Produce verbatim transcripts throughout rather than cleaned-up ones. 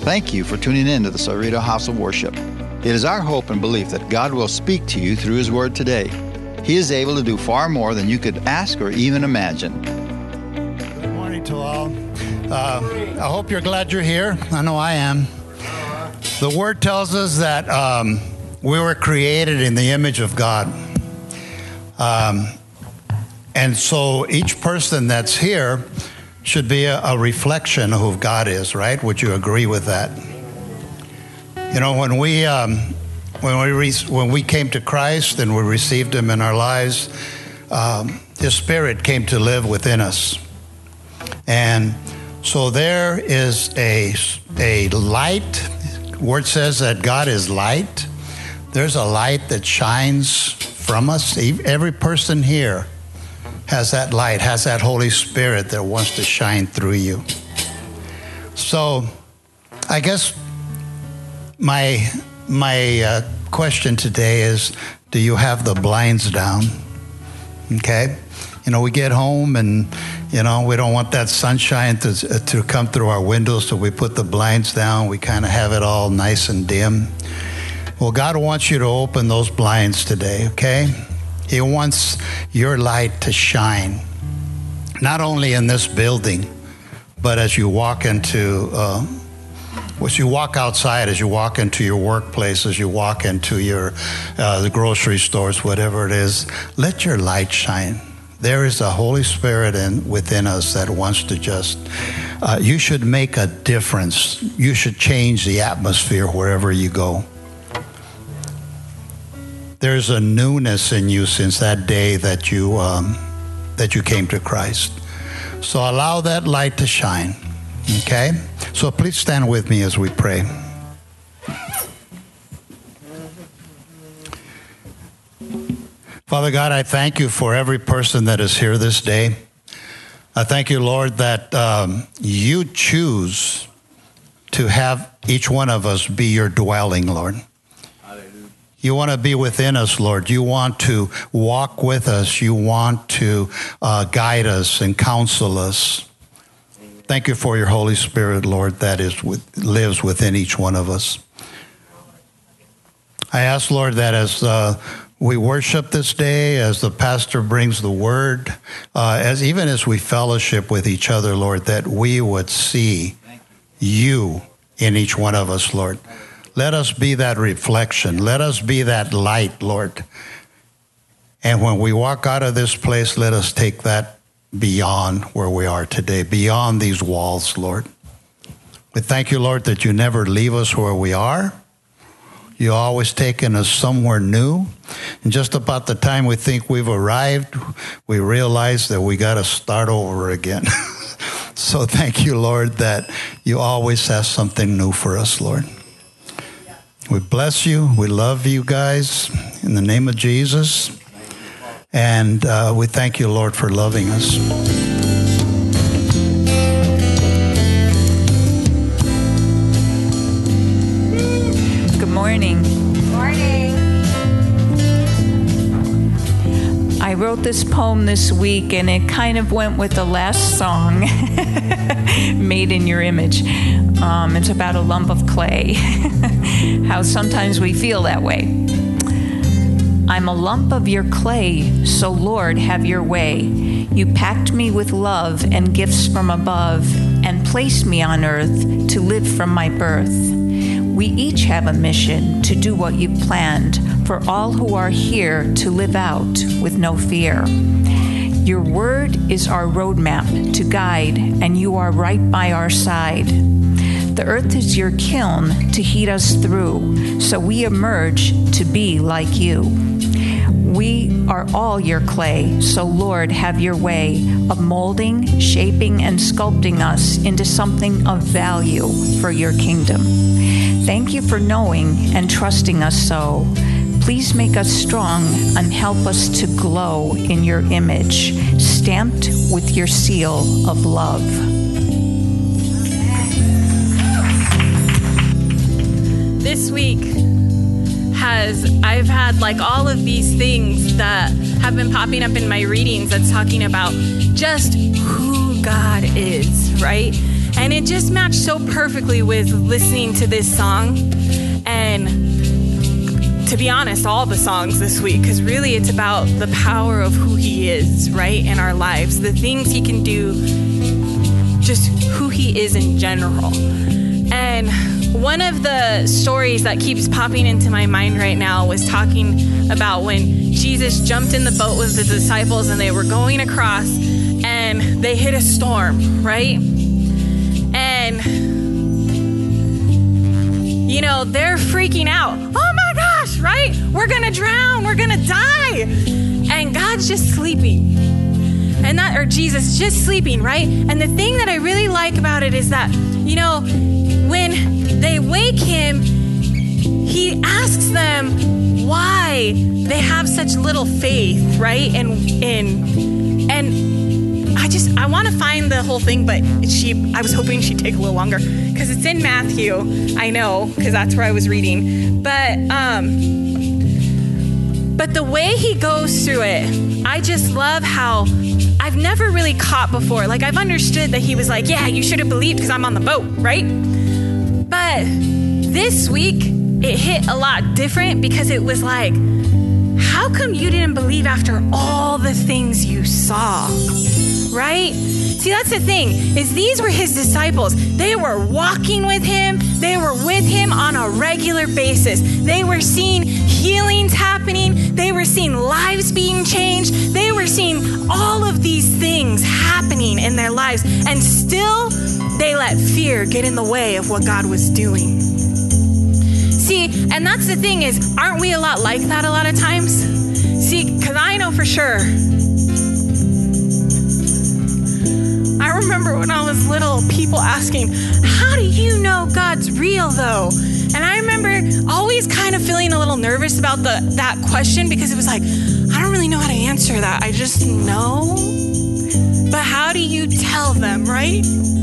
Thank you for tuning in to the Cerrito House of Worship. It is our hope and belief that God will speak to you through His Word today. He is able to do far more than you could ask or even imagine. Good morning to all. Uh, I hope you're glad you're here. I know I am. The Word tells us that um, we were created in the image of God. Um, and so each person that's here should be a, a reflection of who God is, right? Would you agree with that? You know, when we um, when we re- when we came to Christ and we received Him in our lives, um, His Spirit came to live within us, and so there is a a light. Word says that God is light. There's a light that shines from us. Every person here has that light, has that Holy Spirit that wants to shine through you. So I guess my my uh, question today is, do you have the blinds down? Okay? You know, we get home and, you know, we don't want that sunshine to, to come through our windows, so we put the blinds down. We kind of have it all nice and dim. Well, God wants you to open those blinds today, okay? He wants your light to shine, not only in this building, but as you walk into, uh, as you walk outside, as you walk into your workplace, as you walk into your uh, the grocery stores, whatever it is, let your light shine. There is a Holy Spirit in, within us that wants to just, uh, you should make a difference. You should change the atmosphere wherever you go. There's a newness in you since that day that you um, that you came to Christ. So allow that light to shine, okay? So please stand with me as we pray. Father God, I thank you for every person that is here this day. I thank you, Lord, that um, you choose to have each one of us be your dwelling, Lord. You want to be within us, Lord. You want to walk with us. You want to uh, guide us and counsel us. Thank you for your Holy Spirit, Lord, that is with, lives within each one of us. I ask, Lord, that as uh, we worship this day, as the pastor brings the word, uh, as even as we fellowship with each other, Lord, that we would see you in each one of us, Lord. Let us be that reflection. Let us be that light, Lord. And when we walk out of this place, let us take that beyond where we are today, beyond these walls, Lord. We thank you, Lord, that you never leave us where we are. You always taken us somewhere new. And just about the time we think we've arrived, we realize that we got to start over again. So thank you, Lord, that you always have something new for us, Lord. We bless you. We love you guys in the name of Jesus. And uh, we thank you, Lord, for loving us. Good morning. Good morning. I wrote this poem this week, and it kind of went with the last song, Made in Your Image. Um, it's about a lump of clay, how sometimes we feel that way. I'm a lump of your clay, so Lord, have your way. You packed me with love and gifts from above and placed me on earth to live from my birth. We each have a mission to do what you planned for all who are here to live out with no fear. Your word is our roadmap to guide, and you are right by our side. The earth is your kiln to heat us through, so we emerge to be like you. We are all your clay, so Lord, have your way of molding, shaping, and sculpting us into something of value for your kingdom. Thank you for knowing and trusting us so. Please make us strong and help us to glow in your image, stamped with your seal of love. This week has, I've had like all of these things that have been popping up in my readings that's talking about just who God is, right? And it just matched so perfectly with listening to this song. And to be honest, all the songs this week, because really it's about the power of who he is, right, in our lives, the things he can do, just who he is in general. And one of the stories that keeps popping into my mind right now was talking about when Jesus jumped in the boat with the disciples and they were going across and they hit a storm, right? And, you know, they're freaking out. Oh my gosh, right? We're gonna drown, we're gonna die. And God's just sleeping. And that, or Jesus just sleeping, right? And the thing that I really like about it is that, you know, when they wake him, he asks them why they have such little faith, right? And and and I just I want to find the whole thing, but she I was hoping she'd take a little longer because it's in Matthew. I know because that's where I was reading, but um. But the way he goes through it, I just love how I've never really caught before. Like, I've understood that he was like, yeah, you should have believed because I'm on the boat, right? But this week, it hit a lot different because it was like, how come you didn't believe after all the things you saw, right? See, that's the thing, is these were his disciples. They were walking with him. They were with him on a regular basis. They were seeing healings happening. They were seeing lives being changed. They were seeing all of these things happening in their lives. And still, they let fear get in the way of what God was doing. See, and that's the thing is, aren't we a lot like that a lot of times? See, because I know for sure. I remember when I was little, people asking, how do you know God's real though? And I remember always kind of feeling a little nervous about the that question because it was like, I don't really know how to answer that. I just know. But how do you tell them, right?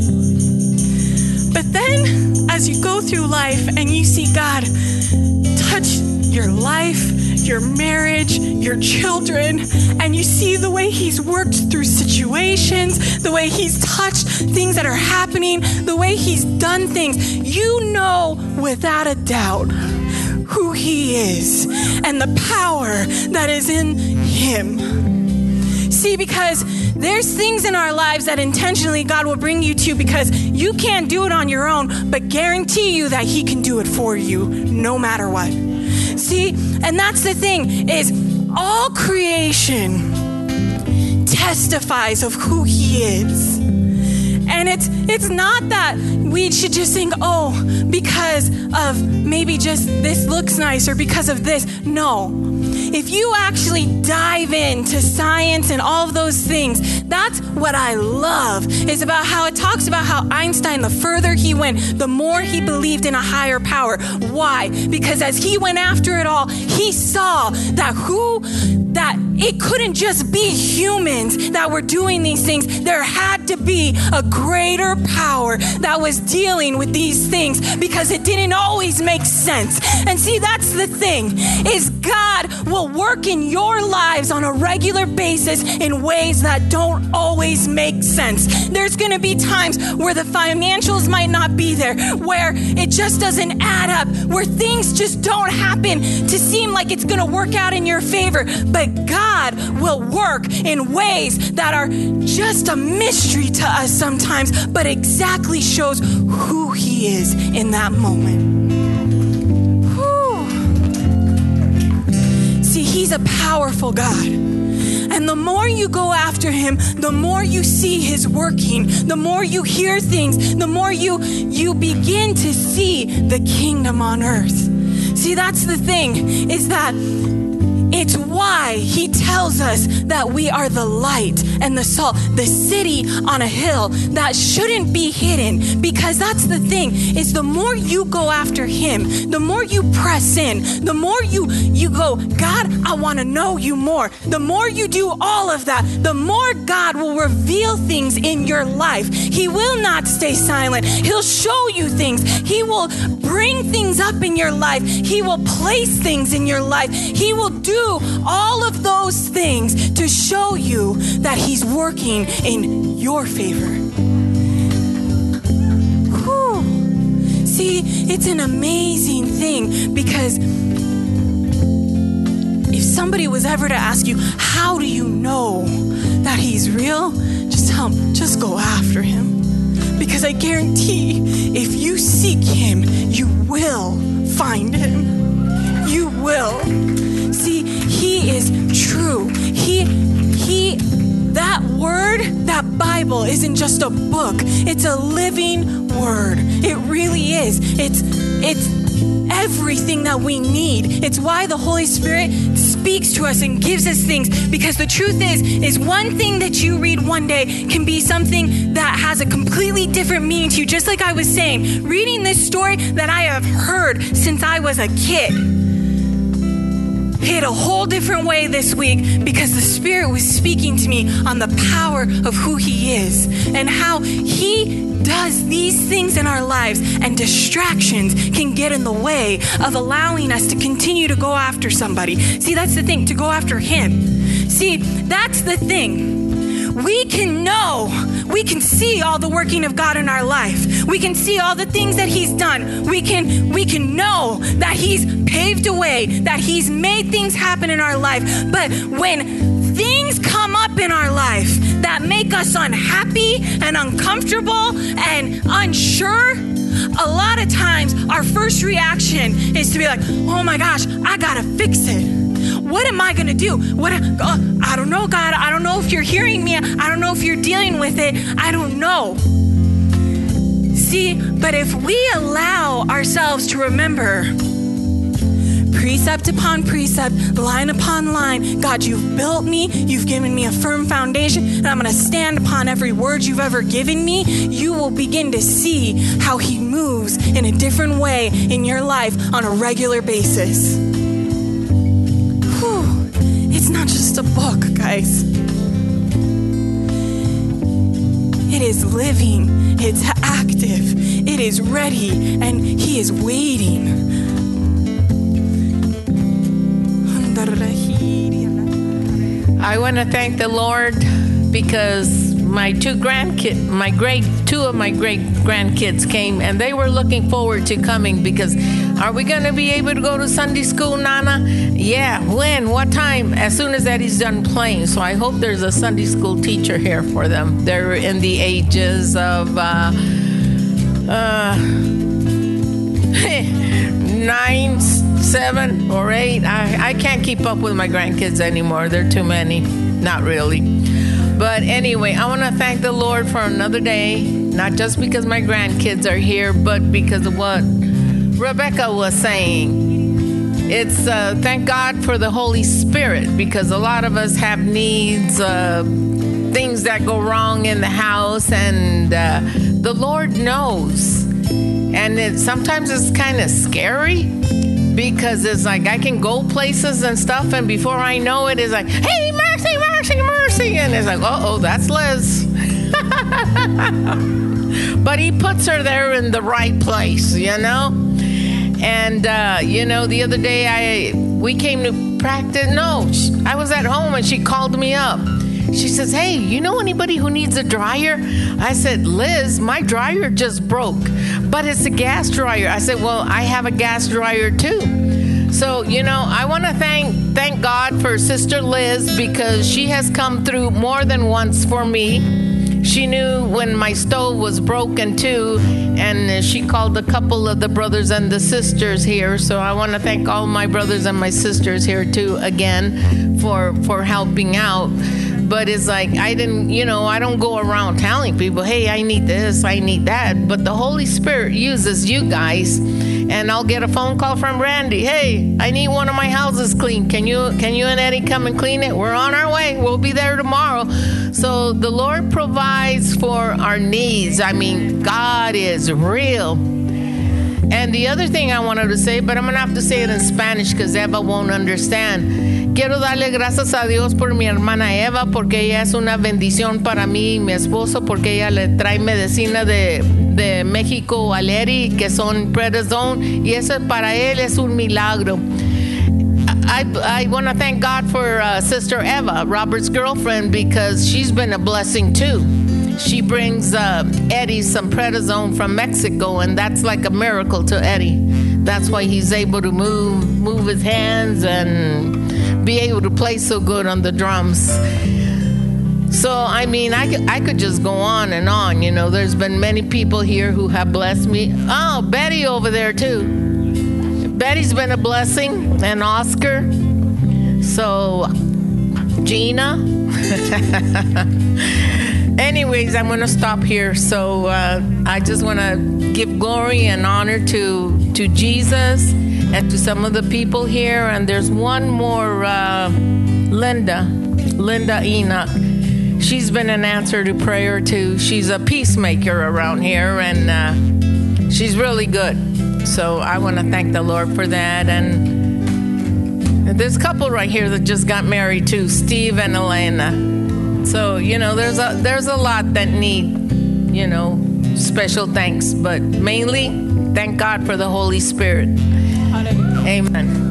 But then as you go through life and you see God touch your life, your marriage, your children, and you see the way he's worked through situations, the way he's touched things that are happening, the way he's done things, you know without a doubt who he is and the power that is in him. See, because there's things in our lives that intentionally God will bring you to because you can't do it on your own, but guarantee you that he can do it for you no matter what. See, and that's the thing is all creation testifies of who he is. And it's it's not that we should just think, oh, because of maybe just this looks nice or because of this. No. If you actually dive into science and all of those things, that's what I love, is about how it talks about how Einstein, the further he went, the more he believed in a higher power. Why? Because as he went after it all, he saw that who, that it couldn't just be humans that were doing these things. There had to be a greater power that was dealing with these things because it didn't always make sense. And see, that's the thing, is God will work in your lives on a regular basis in ways that don't always make sense. There's going to be times where the financials might not be there, where it just doesn't add up, where things just don't happen to seem like it's going to work out in your favor. But God will work in ways that are just a mystery to us sometimes, but exactly shows who he is in that moment. Whew. See, he's a powerful God. And the more you go after him, the more you see his working, the more you hear things, the more you you begin to see the kingdom on earth. See, that's the thing, is that it's why he tells us that we are the light and the salt, the city on a hill that shouldn't be hidden. Because that's the thing, is the more you go after him, the more you press in, the more you, you go, God, I want to know you more. The more you do all of that, the more God will reveal things in your life. He will not stay silent. He'll show you things. He will bring things up in your life. He will place things in your life. He will do all of those things to show you that he's working in your favor. See, it's an amazing thing, because if somebody was ever to ask you, how do you know that he's real? Just tell them, just go after him. Because I guarantee, if you seek him, you will find him. You will. See, he is true. He, he, that word, that Bible isn't just a book. It's a living word. It really is. It's, it's everything that we need. It's why the Holy Spirit speaks to us and gives us things, because the truth is, is one thing that you read one day can be something that has a completely different meaning to you. Just like I was saying, reading this story that I have heard since I was a kid hit a whole different way this week, because the Spirit was speaking to me on the power of who he is and how he does these things in our lives, and distractions can get in the way of allowing us to continue to go after somebody. See, that's the thing, to go after him. See, that's the thing. We can know, we can see all the working of God in our life. We can see all the things that he's done. We can, we can know that he's paved a way, that he's made things happen in our life. But when things come up in our life that make us unhappy and uncomfortable and unsure, a lot of times our first reaction is to be like, oh my gosh, I gotta fix it. What am I gonna do? What? Uh, I don't know, God. I don't know if you're hearing me. I don't know if you're dealing with it. I don't know. See, but if we allow ourselves to remember, precept upon precept, line upon line, God, you've built me, you've given me a firm foundation, and I'm going to stand upon every word you've ever given me, you will begin to see how he moves in a different way in your life on a regular basis. Whew. It's not just a book, guys. It is living, it's active, it is ready, and he is waiting. I want to thank the Lord, because my two grandkids, my great, two of my great grandkids came, and they were looking forward to coming, because are we going to be able to go to Sunday school, Nana? Yeah. When? What time? As soon as Eddie's done playing. So I hope there's a Sunday school teacher here for them. They're in the ages of uh, uh, nine, seven, or eight. I, I can't keep up with my grandkids anymore. They're too many. Not really. But anyway, I want to thank the Lord for another day, not just because my grandkids are here, but because of what Rebecca was saying. It's uh, thank God for the Holy Spirit, because a lot of us have needs, uh, things that go wrong in the house, and uh, the Lord knows. And it sometimes it's kind of scary, because it's like I can go places and stuff, and before I know it, it's like, hey, mercy, mercy, mercy. And it's like, uh-oh, that's Liz. But he puts her there in the right place, you know? And, uh, you know, the other day I we came to practice. No, I was at home, and she called me up. She says, hey, you know anybody who needs a dryer? I said, Liz, my dryer just broke, but it's a gas dryer. I said, well, I have a gas dryer too. So, you know, I want to thank thank God for Sister Liz, because she has come through more than once for me. She knew when my stove was broken too, and she called a couple of the brothers and the sisters here. So I want to thank all my brothers and my sisters here too again for for helping out. But it's like, I didn't, you know, I don't go around telling people, hey, I need this, I need that. But the Holy Spirit uses you guys. And I'll get a phone call from Randy. Hey, I need one of my houses cleaned. Can you can you and Eddie come and clean it? We're on our way. We'll be there tomorrow. So the Lord provides for our needs. I mean, God is real. And the other thing I wanted to say, but I'm going to have to say it in Spanish because Eva won't understand. Quiero darle gracias a Dios por mi hermana Eva, porque ella es una bendición para mí y mi esposo, porque ella le trae medicina de, de México a Leri, que son prednisone, y eso para él es un milagro. I, I want to thank God for uh, Sister Eva, Robert's girlfriend, because she's been a blessing too. she brings uh, Eddie some prednisone from Mexico, and that's like a miracle to Eddie. That's why he's able to move, move his hands and be able to play so good on the drums. So, I mean, I could, I could just go on and on. You know, there's been many people here who have blessed me. Oh, Betty over there, too. Betty's been a blessing, and Oscar. So, Gina. Anyways, I'm going to stop here. So, uh, I just want to give glory and honor to, to Jesus and to some of the people here. And there's one more, uh, Linda, Linda Enoch. She's been an answer to prayer, too. She's a peacemaker around here, and uh, she's really good. So I want to thank the Lord for that. And there's a couple right here that just got married, too, Steve and Elena. So, you know, there's a, there's a lot that need, you know, special thanks. But mainly, thank God for the Holy Spirit. Amen.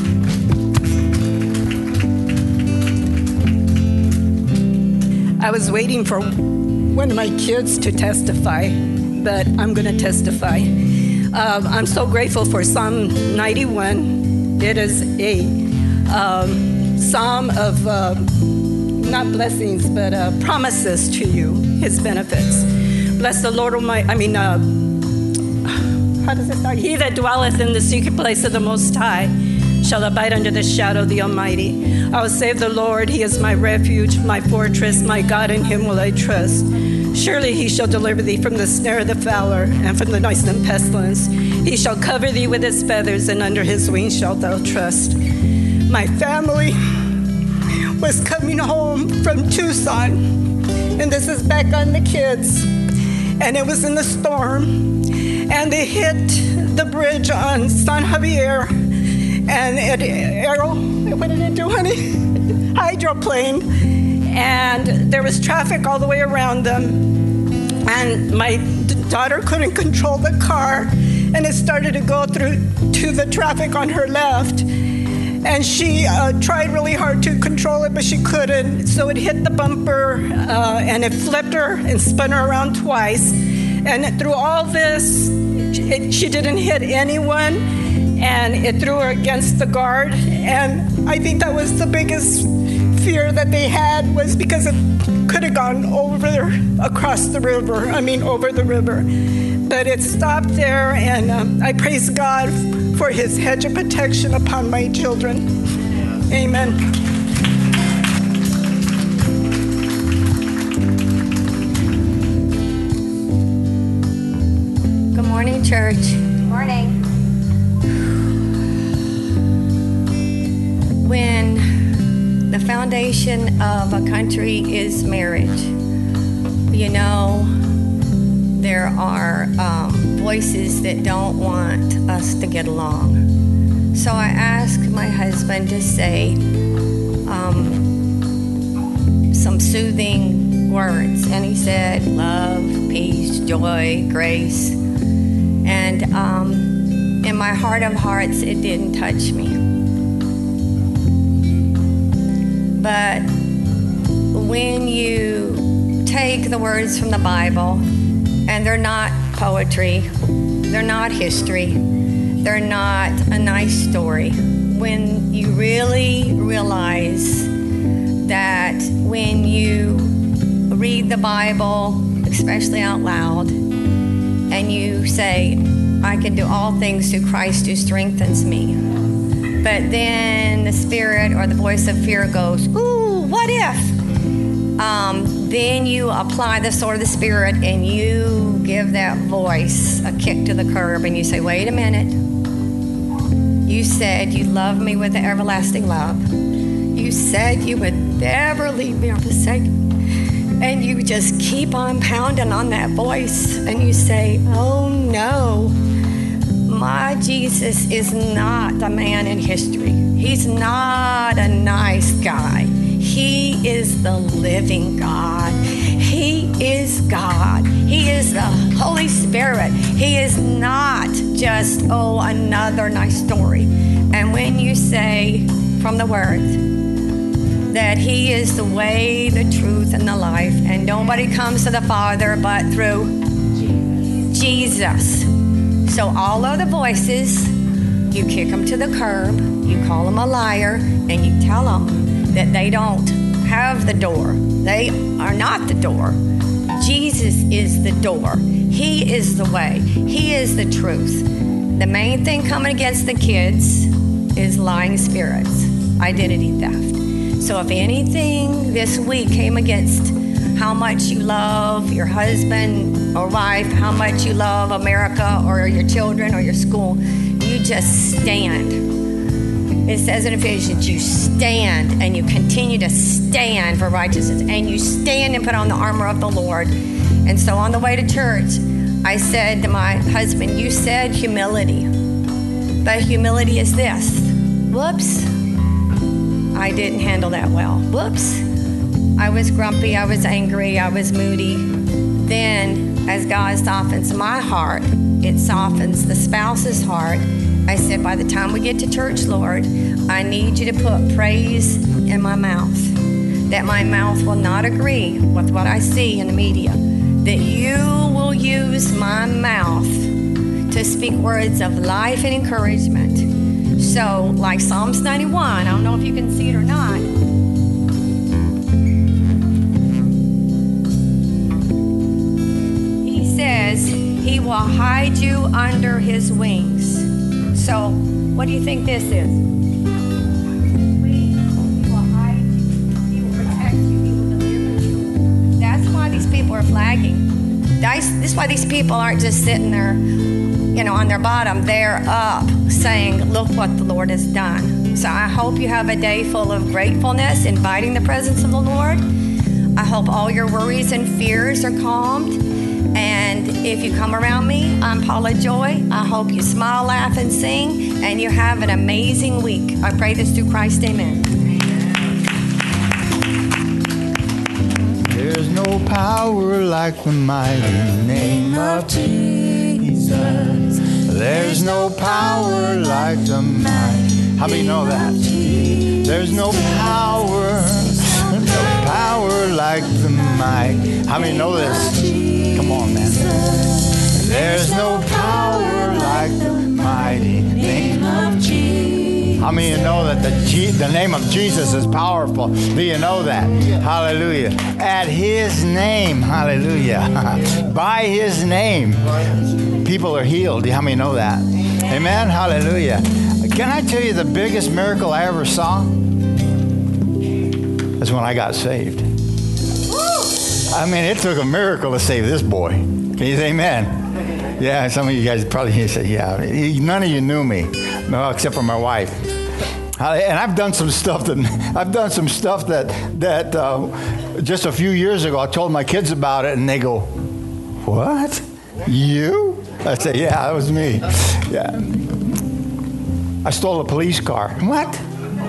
I was waiting for one of my kids to testify, but I'm going to testify. Um, I'm so grateful for Psalm ninety-one. It is a um, psalm of uh, not blessings, but uh, promises to you, his benefits. Bless the Lord, my, I mean, uh, how does it start? He that dwelleth in the secret place of the Most High shall abide under the shadow of the Almighty. I will save the Lord. He is my refuge, my fortress, my God, in him will I trust. Surely he shall deliver thee from the snare of the fowler and from the noisome pestilence. He shall cover thee with his feathers, and under his wings shalt thou trust. My family was coming home from Tucson, and this is back on the kids, and it was in the storm, and they hit the bridge on San Javier, and it, Arrow, what did it do, honey? Hydroplane. And there was traffic all the way around them. And my d- daughter couldn't control the car, and it started to go through to the traffic on her left. And she uh, tried really hard to control it, but she couldn't. So it hit the bumper, uh, and it flipped her and spun her around twice. And through all this, it, she didn't hit anyone. And it threw her against the guard. And I think that was the biggest fear that they had, was because it could have gone over across the river, I mean over the river. But it stopped there, and um, I praise God for his hedge of protection upon my children. Amen. Good morning, church. Good morning. When the foundation of a country is marriage, you know, there are um, voices that don't want us to get along. So I asked my husband to say um, some soothing words, and he said, love, peace, joy, grace. And um, in my heart of hearts, it didn't touch me. But when you take the words from the Bible, and they're not poetry, they're not history, they're not a nice story, when you really realize that when you read the Bible, especially out loud, and you say, I can do all things through Christ who strengthens me. But then the spirit or the voice of fear goes, ooh, what if? Um, then you apply the sword of the Spirit, and you give that voice a kick to the curb, and you say, wait a minute. You said you love me with an everlasting love. You said you would never leave me or forsake me. And you just keep on pounding on that voice, and you say, oh no. My Jesus is not a man in history. He's not a nice guy. He is the living God. He is God. He is the Holy Spirit. He is not just, oh, another nice story. And when you say from the Word, that he is the way, the truth, and the life, and nobody comes to the Father but through Jesus. So all other voices, you kick them to the curb, you call them a liar, and you tell them that they don't have the door. They are not the door. Jesus is the door. He is the way. He is the truth. The main thing coming against the kids is lying spirits, identity theft. So if anything this week came against how much you love your husband or wife, how much you love America or your children or your school, you just stand. It says in Ephesians, you stand and you continue to stand for righteousness, and you stand and put on the armor of the Lord. And so on the way to church, I said to my husband, you said humility, but humility is this. Whoops, I didn't handle that well. Whoops, I was grumpy, I was angry, I was moody. Then, as God softens my heart, it softens the spouse's heart. I said, by the time we get to church, Lord, I need you to put praise in my mouth, that my mouth will not agree with what I see in the media, that you will use my mouth to speak words of life and encouragement. So, like Psalms ninety-one, I don't know if you can see it or not. He says, he will hide you under his wings. So, what do you think this is? He will hide you. He will protect you. He will deliver you. That's why these people are flagging. This is why these people aren't just sitting there, you know, on their bottom. They're up saying, look what the Lord has done. So I hope you have a day full of gratefulness, inviting the presence of the Lord. I hope all your worries and fears are calmed. And if you come around me, I'm Paula Joy. I hope you smile, laugh, and sing, and you have an amazing week. I pray this through Christ, amen. There's no power like the mighty name of Jesus. There's no power like the mighty. How many know that? There's no power, no power like the mighty. How many know this? Come on, man. There's no power like the mighty name of Jesus. How many of you know that the, G- the name of Jesus is powerful? Do you know that? Hallelujah. At his name, hallelujah. By his name, people are healed. How many know that? Amen. Hallelujah. Can I tell you the biggest miracle I ever saw? That's when I got saved. I mean, it took a miracle to save this boy. Can you say amen? Yeah, some of you guys probably say, yeah. None of you knew me, no, except for my wife. And I've done some stuff that I've done some stuff that that uh, just a few years ago I told my kids about it, and they go, "What? You?" I say, "Yeah, that was me." Yeah. I stole a police car. What?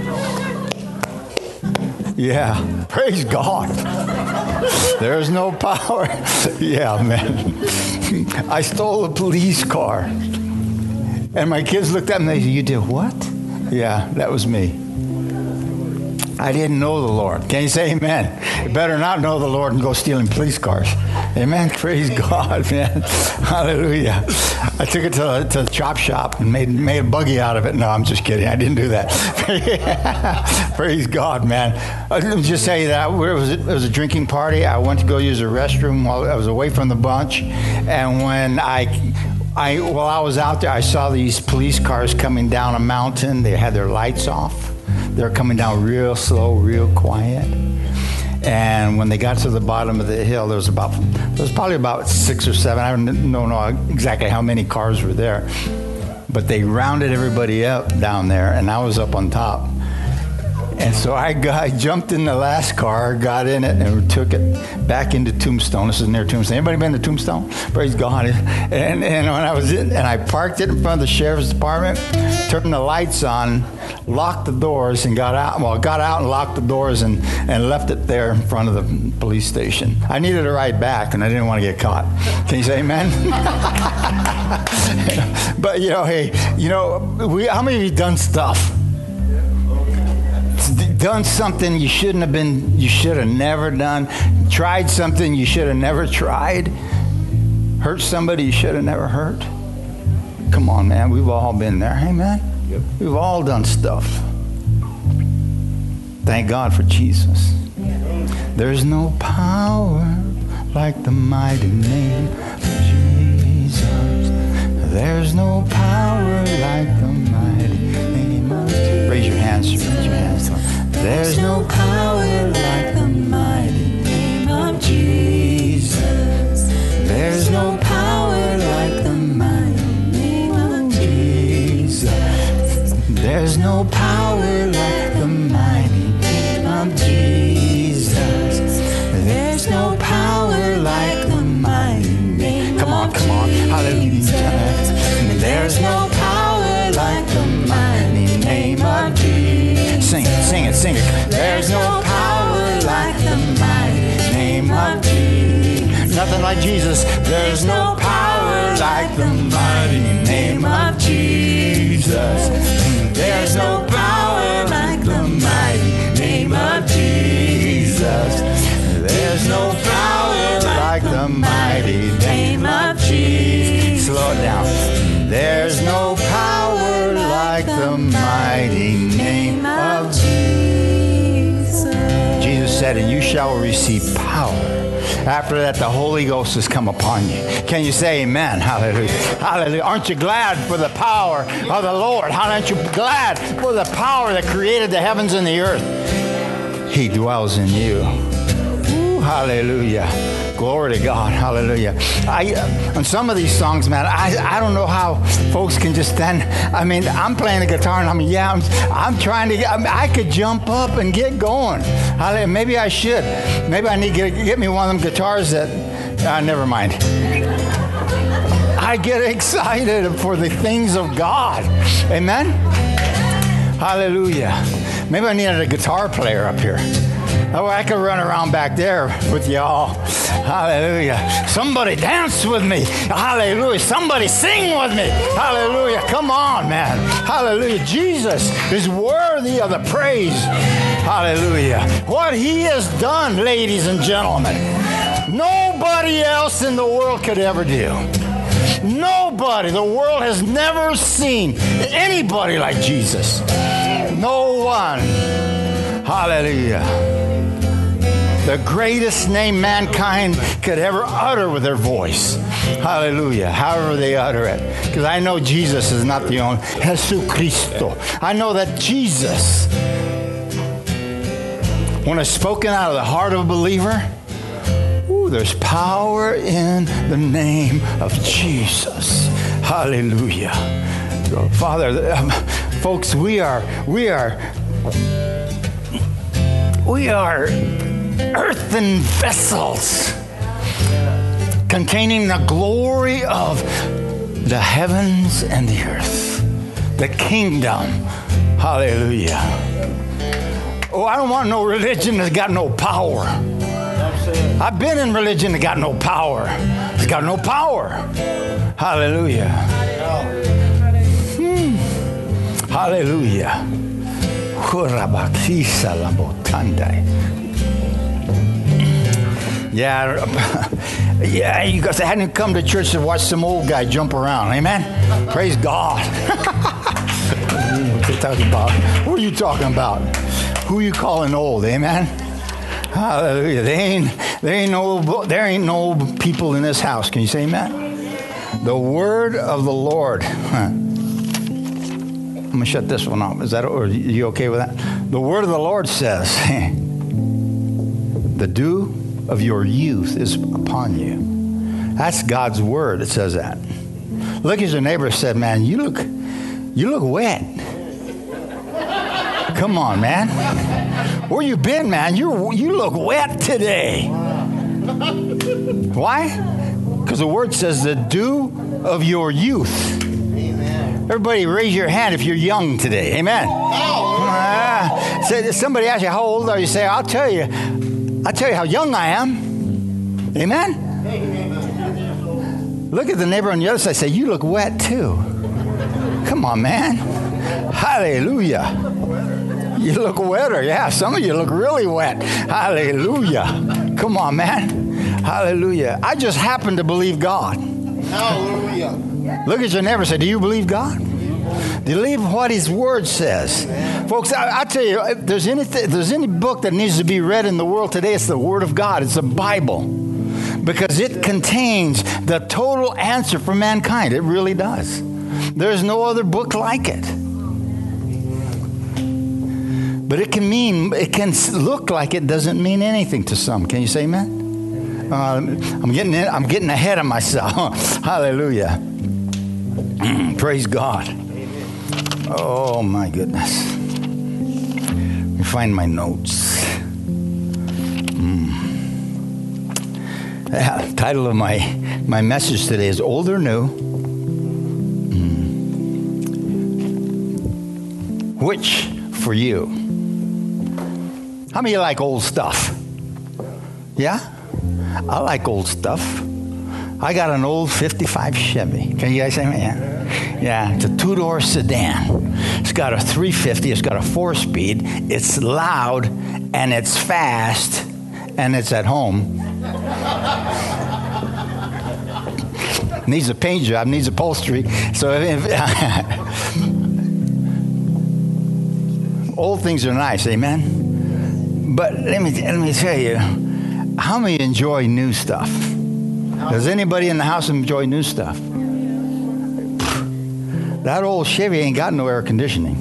Yeah. Praise God. There's no power. Yeah, man. I stole a police car. And my kids looked at me and they said, "You did what?" Yeah, that was me. I didn't know the Lord. Can you say amen? You better not know the Lord and go stealing police cars. Amen? Praise God, man. Hallelujah. I took it to, to the chop shop and made made a buggy out of it. No, I'm just kidding. I didn't do that. Praise God, man. Let me just say that it was, it was a drinking party. I went to go use the restroom while I was away from the bunch. And when I... I, while I was out there, I saw these police cars coming down a mountain. They had their lights off. They were coming down real slow, real quiet. And when they got to the bottom of the hill, there was about there was probably about six or seven. I don't know exactly how many cars were there, but they rounded everybody up down there, and I was up on top. And so I, got, I jumped in the last car, got in it, and took it back into Tombstone. This is near Tombstone. Anybody been to Tombstone? Praise God. And, and when I was in, and I parked it in front of the sheriff's department, turned the lights on, locked the doors, and got out. Well, got out and locked the doors and, and left it there in front of the police station. I needed a ride back, and I didn't want to get caught. Can you say amen? But, you know, hey, you know, we, how many of you done stuff done something you shouldn't have been, you should have never done, tried something you should have never tried, hurt somebody you should have never hurt? Come on, man. We've all been there. Amen. Yep. We've all done stuff. Thank God for Jesus. There's no power like the mighty name of Jesus. There's no power like the mighty name of Jesus. Raise your hands. Raise your hands. There's no power like the mighty name of Jesus. There's no power like the mighty name of Jesus. There's no power like the mighty name of Jesus. There's no power like the mighty name. Come on, come on. Hallelujah. There's no power like the mighty name of Jesus. Sing it, sing it, sing it. There's no power like the mighty name of Jesus. Nothing like Jesus. There's no power like the mighty name of Jesus. There's no power like the mighty name of Jesus. There's no power like the mighty name of Jesus. Slow it down. There's no power like the mighty name of Jesus. Jesus said, and you shall receive power. After that, the Holy Ghost has come upon you. Can you say amen? Hallelujah. Hallelujah. Aren't you glad for the power of the Lord? Aren't you glad for the power that created the heavens and the earth? He dwells in you. Ooh, hallelujah. Glory to God. Hallelujah. I, uh, on some of these songs, man, I, I don't know how folks can just stand. I mean, I'm playing the guitar, and I'm, yeah, I'm, I'm trying to get, I, mean, I could jump up and get going. Hallelujah. Maybe I should. Maybe I need to get, get me one of them guitars that, uh, never mind. I get excited for the things of God. Amen? Hallelujah. Maybe I needed a guitar player up here. Oh, I could run around back there with y'all. Hallelujah. Somebody dance with me. Hallelujah. Somebody sing with me. Hallelujah. Come on, man. Hallelujah. Jesus is worthy of the praise. Hallelujah. What he has done, ladies and gentlemen, nobody else in the world could ever do. Nobody. The world has never seen anybody like Jesus. No one. Hallelujah. The greatest name mankind could ever utter with their voice. Hallelujah. However they utter it. Because I know Jesus is not the only. Jesucristo. I know that Jesus, when it's spoken out of the heart of a believer, ooh, there's power in the name of Jesus. Hallelujah. Father, um, folks, we are, we are, we are earthen vessels containing the glory of the heavens and the earth, the kingdom. Hallelujah. Oh, I don't want no religion that's got no power. I've been in religion that got no power. It's got no power. Hallelujah. Hmm. Hallelujah. Yeah, yeah. You guys hadn't come to church to watch some old guy jump around. Amen. Praise God. What you talking about? What are you talking about? Who are you calling old? Amen. Hallelujah. They ain't. There ain't no. There ain't no people in this house. Can you say amen? The word of the Lord. Huh. I'm gonna shut this one off. Is that? Or are you okay with that? The word of the Lord says, "The dew of your youth is upon you." That's God's word. It says that. Look at your neighbor and said, "Man, you look, you look wet." Come on, man. Where you been, man? You you look wet today. Why? Because the word says the dew of your youth. Amen. Everybody raise your hand if you're young today. Amen. Uh, say, somebody asks you, how old are you? Say, I'll tell you. I'll tell you how young I am. Amen? Amen. Look at the neighbor on the other side. Say, you look wet too. Come on, man. Hallelujah. You look wetter. Yeah, some of you look really wet. Hallelujah. Come on, man. Hallelujah. I just happen to believe God. Hallelujah. Look at your neighbor and say, do you believe God? Do you believe what his word says? Folks, I, I tell you, if there's, anything, if there's any book that needs to be read in the world today, it's the Word of God. It's the Bible. Because it contains the total answer for mankind. It really does. There's no other book like it. But it can mean, it can look like it doesn't mean anything to some. Can you say amen? Uh, I'm getting in, I'm getting ahead of myself. Hallelujah. Praise God. Oh my goodness. Let me find my notes. Mm. The title of my, my message today is Old or New? Mm. Which for you? How many of you like old stuff? Yeah? I like old stuff. I got an old fifty-five Chevy. Can you guys say that? Yeah. Yeah, it's a two-door sedan. It's got a three fifty. It's got a four-speed. It's loud, and it's fast, and it's at home. Needs a paint job, needs upholstery. So if, old things are nice, amen? But let me, let me tell you, how many enjoy new stuff? Does anybody in the house enjoy new stuff? That old Chevy ain't got no air conditioning.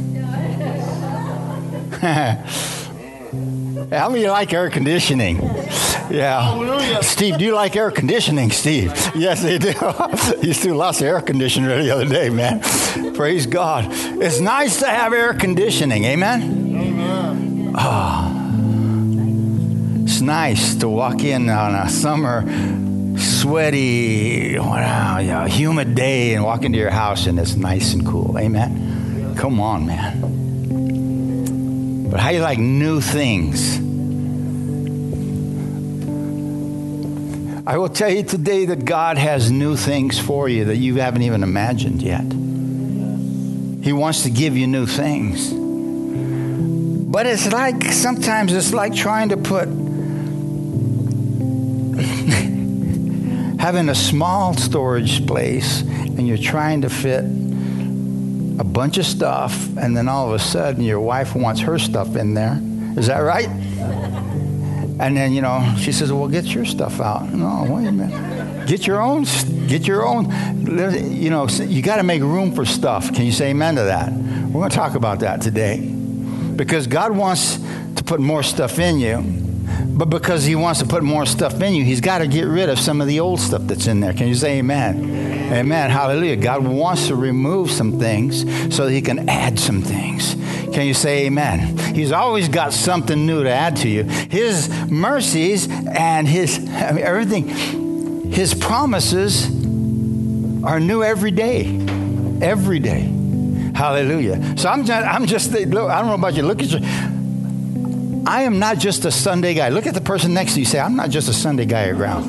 How many like air conditioning? Yeah. Hallelujah. Steve, do you like air conditioning, Steve? Yes, they do. Used to lots of air conditioner the other day, man. Praise God. It's nice to have air conditioning. Amen? Amen. Oh, it's nice to walk in on a summer sweaty, wow, yeah, humid day and walk into your house and it's nice and cool. Amen? Come on, man. But how you like new things? I will tell you today that God has new things for you that you haven't even imagined yet. He wants to give you new things. But it's like, sometimes it's like trying to put having a small storage place and you're trying to fit a bunch of stuff and then all of a sudden your wife wants her stuff in there. Is that right? And then, you know, she says, well, get your stuff out. No, wait a minute. Get your own, get your own, you know, you got to make room for stuff. Can you say amen to that? We're going to talk about that today. Because God wants to put more stuff in you. But because he wants to put more stuff in you, he's got to get rid of some of the old stuff that's in there. Can you say amen? Amen. Amen. Hallelujah. God wants to remove some things so that he can add some things. Can you say amen? He's always got something new to add to you. His mercies and his I mean, everything, his promises are new every day. Every day. Hallelujah. So I'm just, I'm just, I don't know about you. Look at your... I am not just a Sunday guy. Look at the person next to you. Say, I'm not just a Sunday guy around.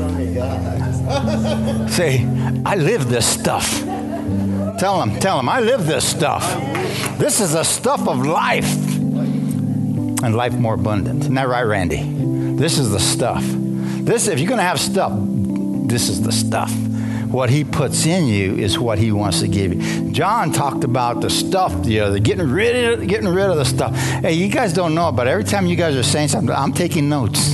Say, I live this stuff. Tell them, tell them, I live this stuff. This is the stuff of life. And life more abundant. Isn't that right, Randy? This is the stuff. This, if you're going to have stuff, this is the stuff. What he puts in you is what he wants to give you. John talked about the stuff, you know, the getting rid of, getting rid of the stuff. Hey, you guys don't know, but every time you guys are saying something, I'm taking notes.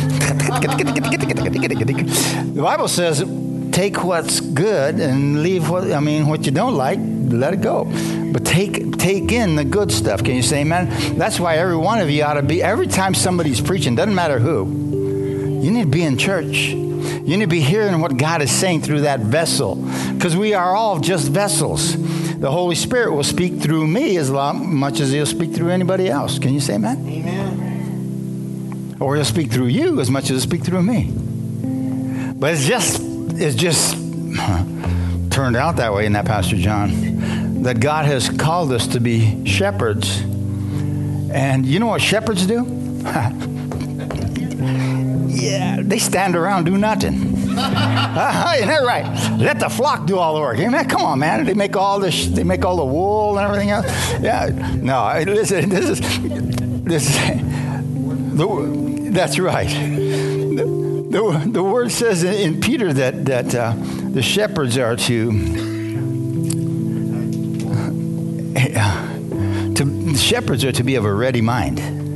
The Bible says, take what's good and leave what, I mean, what you don't like, let it go. But take take in the good stuff. Can you say amen? That's why every one of you ought to be, every time somebody's preaching, doesn't matter who, you need to be in church. You need to be hearing what God is saying through that vessel. Because we are all just vessels. The Holy Spirit will speak through me as much as he'll speak through anybody else. Can you say amen? Amen. Or he'll speak through you as much as he'll speak through me. But it's just, it's just turned out that way in that, Pastor John, that God has called us to be shepherds. And you know what shepherds do? Yeah, they stand around, do nothing. Uh, isn't that right? Let the flock do all the work. Amen. Come on, man. They make all this. They make all the wool and everything else. Yeah. No. Listen. This is. This. The, that's right. The, the, the word says in, in Peter that that uh, the shepherds are to. Uh, to the shepherds are to be of a ready mind.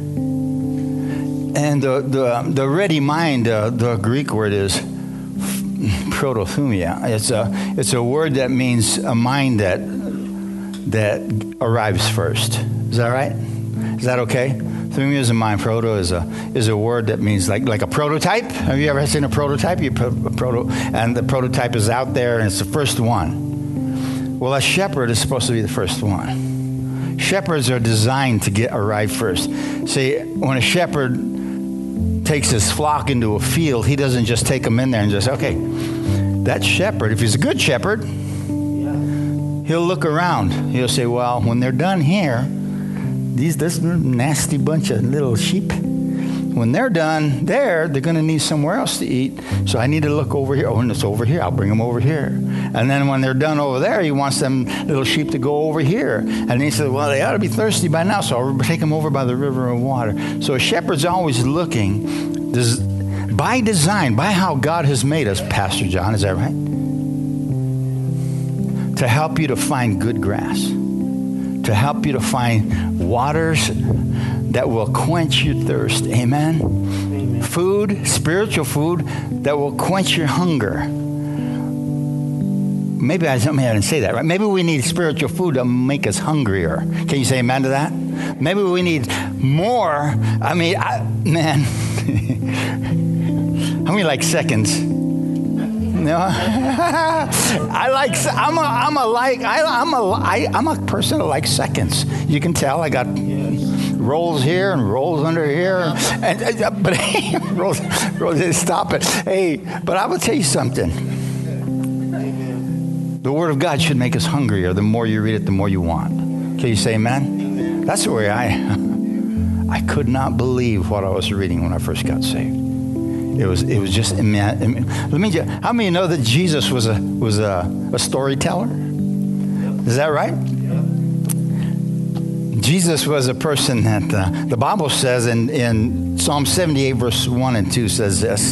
And the the, the ready mind, uh, the Greek word is protothumia. It's a it's a word that means a mind that that arrives first. Is that right? Is that okay? Thumia is a mind. Proto is a is a word that means like like a prototype. Have you ever seen a prototype? You put a proto, and the prototype is out there, and it's the first one. Well, a shepherd is supposed to be the first one. Shepherds are designed to get arrive first. See, when a shepherd takes his flock into a field, he doesn't just take them in there and just, okay, that shepherd, if he's a good shepherd, he'll look around. He'll say, well, when they're done here, these this nasty bunch of little sheep, when they're done there, they're going to need somewhere else to eat. So I need to look over here. Oh, and it's over here. I'll bring them over here. And then when they're done over there, he wants them little sheep to go over here. And he said, well, they ought to be thirsty by now, so I'll take them over by the river of water. So a shepherd's always looking, this, by design, by how God has made us, Pastor John, is that right? To help you to find good grass. To help you to find waters that will quench your thirst. Amen? Amen. Food, spiritual food that will quench your hunger. Maybe I didn't say that, right? Maybe we need spiritual food to make us hungrier. Can you say amen to that? Maybe we need more. I mean, I, man, how many like seconds? No, I like. I'm a. I'm a like. I, I'm a. I, I'm a person that likes seconds. You can tell. I got rolls here and rolls under here, and, and but hey, rolls, rolls. Stop it. Hey, but I will tell you something. The Word of God should make us hungrier. The more you read it, the more you want. Can you say amen? That's the way I. I could not believe what I was reading when I first got saved. It was it was just, let me, how many know that Jesus was a was a, a storyteller? Is that right? Jesus was a person that uh, the Bible says in, in Psalm seventy-eight verse one and two says this.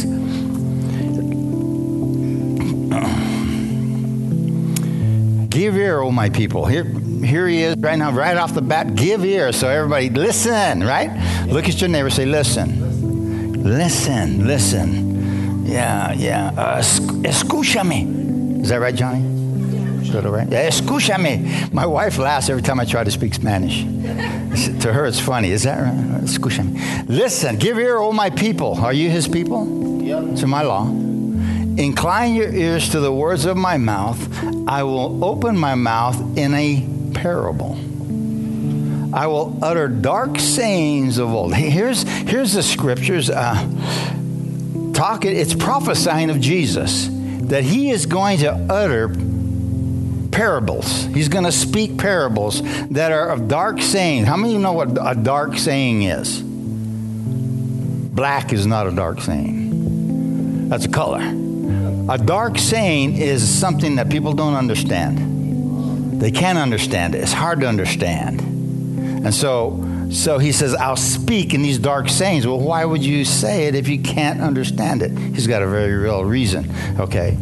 Give ear, O my people. Here, here he is right now, right off the bat. Give ear. So everybody listen, right? Look at your neighbor, say listen. Listen, listen. Yeah, yeah. Uh, escúchame. Is that right, Johnny? Is that all right? Yeah, escúchame. My wife laughs every time I try to speak Spanish. To her, it's funny. Is that right? Escúchame. Listen, give ear, O my people. Are you his people? Yep. To my law. Incline your ears to the words of my mouth. I will open my mouth in a parable. I will utter dark sayings of old. Here's here's the scriptures. Uh, talk. It's prophesying of Jesus that he is going to utter parables. He's going to speak parables that are of dark sayings. How many of you know what a dark saying is? Black is not a dark saying. That's a color. A dark saying is something that people don't understand. They can't understand it. It's hard to understand. And so, so he says, I'll speak in these dark sayings. Well, why would you say it if you can't understand it? He's got a very real reason. Okay.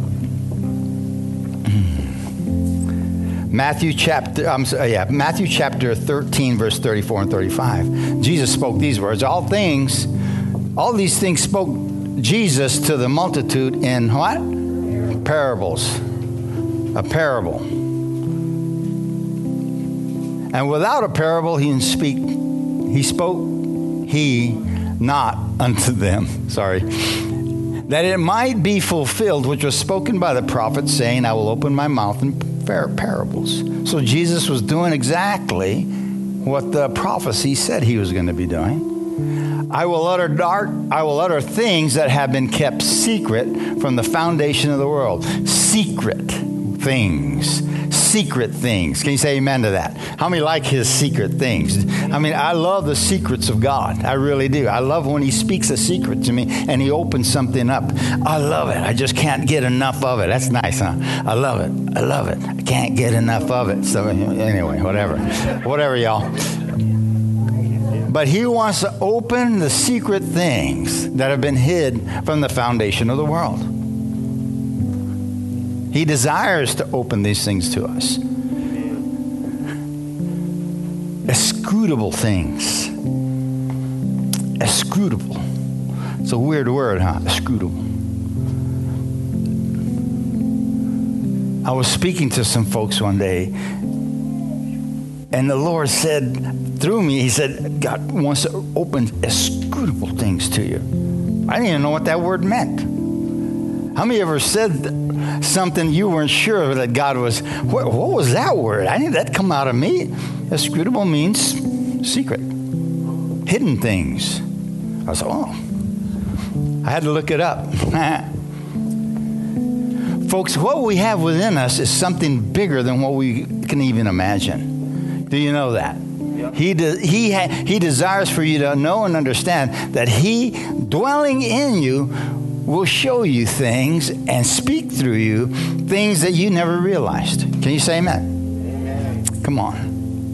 Matthew chapter, um, yeah, Matthew chapter thirteen, verse thirty-four and thirty-five. Jesus spoke these words. All things, all these things spoke Jesus to the multitude in what? Parables. A parable. And without a parable, he didn't speak. He spoke, he not unto them. Sorry. That it might be fulfilled, which was spoken by the prophet, saying, I will open my mouth in par- parables. So Jesus was doing exactly what the prophecy said he was going to be doing. I will utter dark, I will utter things that have been kept secret from the foundation of the world. Secret things. secret things. Can you say amen to that? How many like his secret things? I mean, I love the secrets of God. I really do. I love when he speaks a secret to me and he opens something up. I love it. I just can't get enough of it. That's nice, huh? I love it. I love it. I can't get enough of it. So anyway, whatever. Whatever, y'all. But he wants to open the secret things that have been hid from the foundation of the world. He desires to open these things to us. Escrutable things. Escrutable. It's a weird word, huh? Escrutable. I was speaking to some folks one day, and the Lord said, through me, he said, God wants to open inscrutable things to you. I didn't even know what that word meant. How many ever said something you weren't sure that God was, what, what was that word? I didn't that come out of me. Inscrutable means secret, hidden things. I was like, oh, I had to look it up. Folks, what we have within us is something bigger than what we can even imagine. Do you know that? Yep. He, de- he, ha- he desires for you to know and understand that he, dwelling in you, will show you things and speak through you things that you never realized. Can you say amen? Amen. Come on.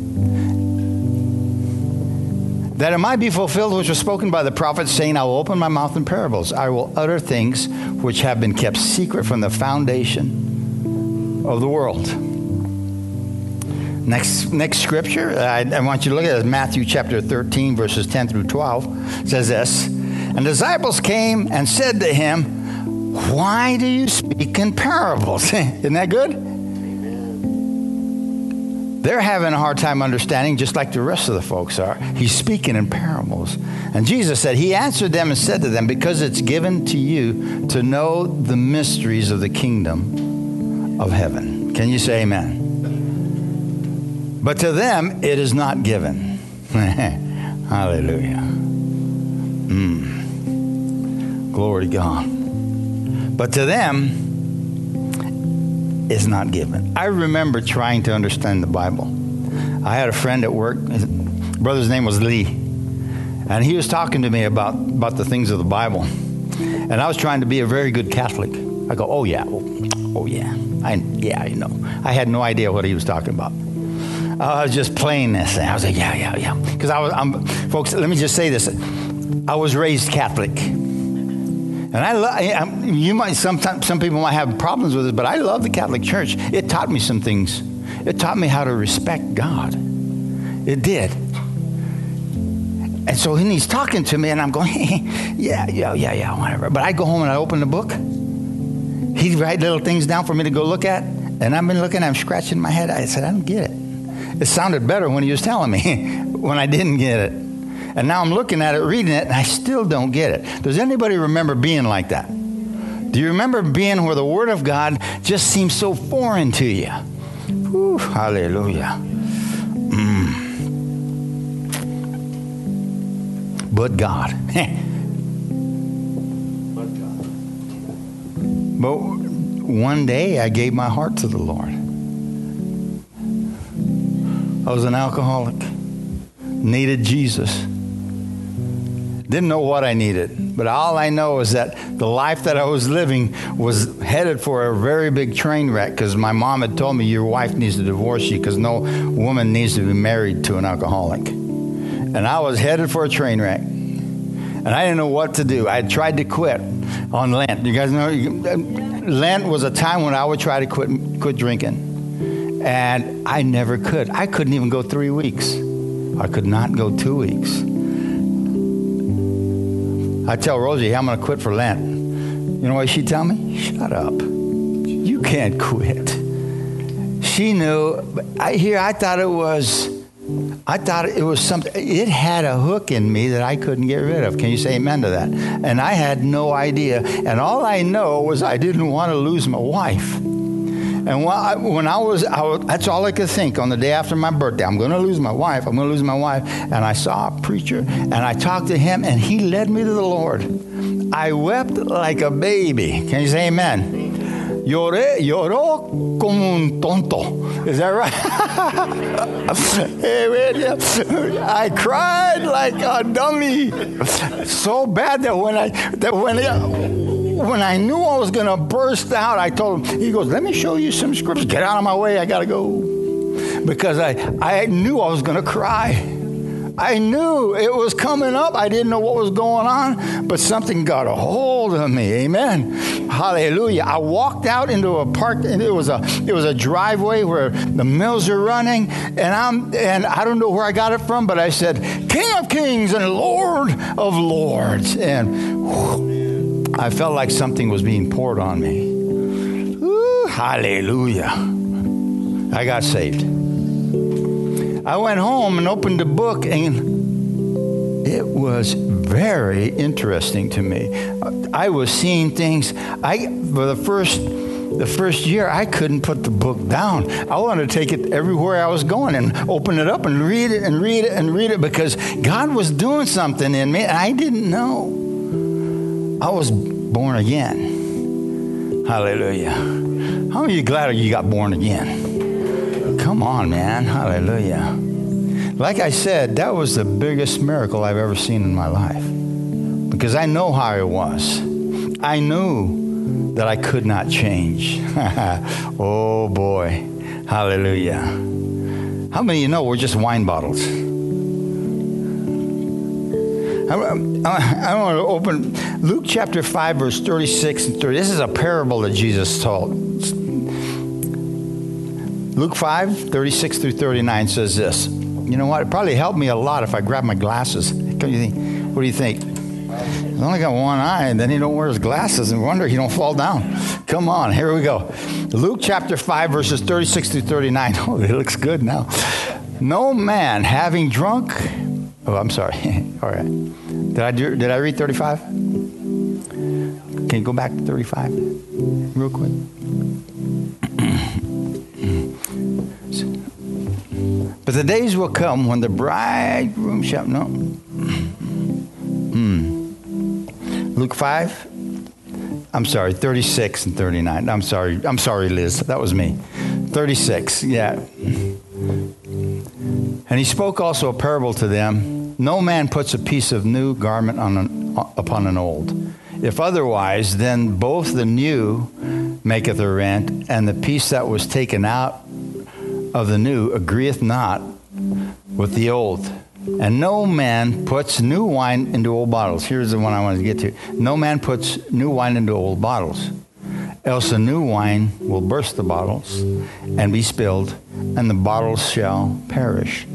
That it might be fulfilled which was spoken by the prophet, saying, I will open my mouth in parables. I will utter things which have been kept secret from the foundation of the world. Next next scripture, I, I want you to look at it, Matthew chapter thirteen, verses ten through twelve. It says this, and the disciples came and said to him, why do you speak in parables? Isn't that good? They're having a hard time understanding, just like the rest of the folks are. He's speaking in parables. And Jesus said, he answered them and said to them, because it's given to you to know the mysteries of the kingdom of heaven. Can you say amen? But to them, it is not given. Hallelujah. Mm. Glory to God. But to them, is not given. I remember trying to understand the Bible. I had a friend at work. His brother's name was Lee. And he was talking to me about, about the things of the Bible. And I was trying to be a very good Catholic. I go, oh, yeah. Oh, oh yeah. I, yeah, I know. I had no idea what he was talking about. I was just playing this. And I was like, yeah, yeah, yeah. Because I was, I'm, folks, let me just say this. I was raised Catholic. And I love, you might, sometimes, some people might have problems with it, but I love the Catholic Church. It taught me some things. It taught me how to respect God. It did. And so he's talking to me, and I'm going, yeah, yeah, yeah, yeah, whatever. But I go home and I open the book. He'd write little things down for me to go look at. And I've been looking, I'm scratching my head. I said, I don't get it. It sounded better when he was telling me, when I didn't get it. And now I'm looking at it, reading it, and I still don't get it. Does anybody remember being like that? Do you remember being where the Word of God just seems so foreign to you? Whew, hallelujah. Mm. But God. But God. But one day I gave my heart to the Lord. I was an alcoholic. Needed Jesus. Didn't know what I needed, but all I know is that the life that I was living was headed for a very big train wreck because my mom had told me your wife needs to divorce you because no woman needs to be married to an alcoholic. And I was headed for a train wreck, and I didn't know what to do. I had tried to quit on Lent. You guys know Lent was a time when I would try to quit quit drinking, and I never could. I couldn't even go three weeks. I could not go two weeks. I tell Rosie, hey, I'm going to quit for Lent. You know what she'd tell me? Shut up. You can't quit. She knew. I here, I thought it was, I thought it was something. It had a hook in me that I couldn't get rid of. Can you say amen to that? And I had no idea. And all I know was I didn't want to lose my wife. And when I, when I was, I was, that's all I could think on the day after my birthday. I'm going to lose my wife. I'm going to lose my wife. And I saw a preacher, and I talked to him, and he led me to the Lord. I wept like a baby. Can you say amen? Lloré, lloró como un tonto. Is that right? I cried like a dummy. So bad that when I that when I, when I knew I was going to burst out, I told him, he goes, let me show you some scriptures. Get out of my way. I got to go. Because I, I knew I was going to cry. I knew it was coming up. I didn't know what was going on, but something got a hold of me. Amen. Hallelujah. I walked out into a park, and it was a it was a driveway where the mills are running, and I'm and I don't know where I got it from, but I said, King of Kings and Lord of Lords. And whew, I felt like something was being poured on me. Ooh, hallelujah. I got saved. I went home and opened the book, and it was very interesting to me. I was seeing things. I for the first the first year, I couldn't put the book down. I wanted to take it everywhere I was going and open it up and read it and read it and read it because God was doing something in me, and I didn't know. I was born again. Hallelujah. How are you glad you got born again? Come on, man. Hallelujah. Like I said, that was the biggest miracle I've ever seen in my life. Because I know how it was. I knew that I could not change. Oh, boy. Hallelujah. How many of you know we're just wine bottles? I, I, I want to open Luke chapter five, verse thirty-six and thirty. This is a parable that Jesus told. Luke five, thirty-six through thirty-nine says this. You know what? It probably helped me a lot if I grabbed my glasses. What do you think? What do you think? He's only got one eye, and then he don't wear his glasses, and wonder he don't fall down. Come on, here we go. Luke chapter five, verses thirty-six through thirty-nine. Oh, it looks good now. No man having drunk. Oh, I'm sorry. All right. Did I do? Did I read thirty-five? Can you go back to thirty-five real quick? But the days will come when the bridegroom shall no. Hmm. Luke five. I'm sorry, thirty-six and thirty-nine. I'm sorry. I'm sorry, Liz. That was me. thirty-six. Yeah. And he spoke also a parable to them. No man puts a piece of new garment on an, upon an old. If otherwise, then both the new maketh a rent, and the piece that was taken out of the new agreeth not with the old. And no man puts new wine into old bottles. Here's the one I wanted to get to. No man puts new wine into old bottles, else the new wine will burst the bottles and be spilled, and the bottles shall perish.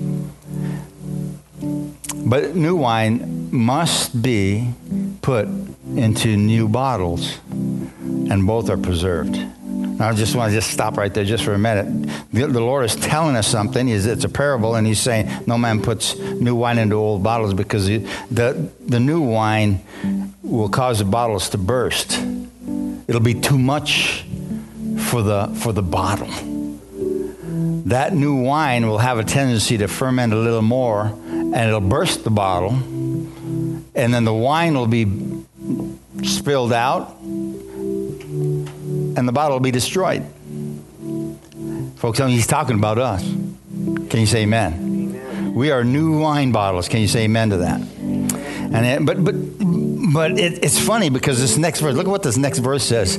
But new wine must be put into new bottles, and both are preserved. Now, I just want to just stop right there just for a minute. The, the Lord is telling us something. He's, it's a parable, and he's saying no man puts new wine into old bottles because the, the, the new wine will cause the bottles to burst. It'll be too much for the, for the bottle. That new wine will have a tendency to ferment a little more, and it'll burst the bottle, and then the wine will be spilled out, and the bottle will be destroyed. Folks, he's talking about us. Can you say amen? Amen. We are new wine bottles. Can you say amen to that? And it, but but but it, it's funny because this next verse. Look at what this next verse says.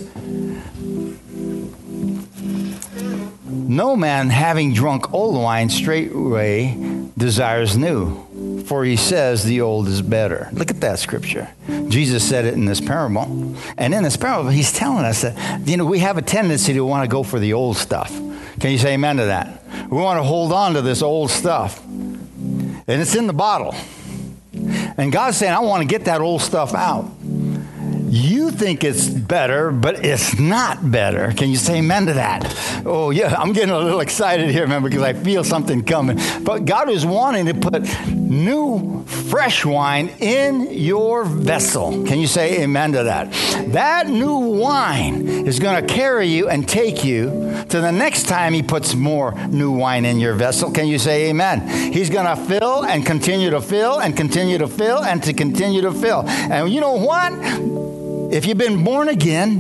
No man having drunk old wine straightway desires new, for he says the old is better. Look at that scripture. Jesus said it in this parable. And in this parable, he's telling us that, you know, we have a tendency to want to go for the old stuff. Can you say amen to that? We want to hold on to this old stuff. And it's in the bottle. And God's saying, I want to get that old stuff out. You think it's better, but it's not better. Can you say amen to that? Oh, yeah, I'm getting a little excited here, man, because I feel something coming. But God is wanting to put new, fresh wine in your vessel. Can you say amen to that? That new wine is going to carry you and take you to the next time he puts more new wine in your vessel. Can you say amen? He's going to fill and continue to fill and continue to fill and to continue to fill. And you know what? If you've been born again,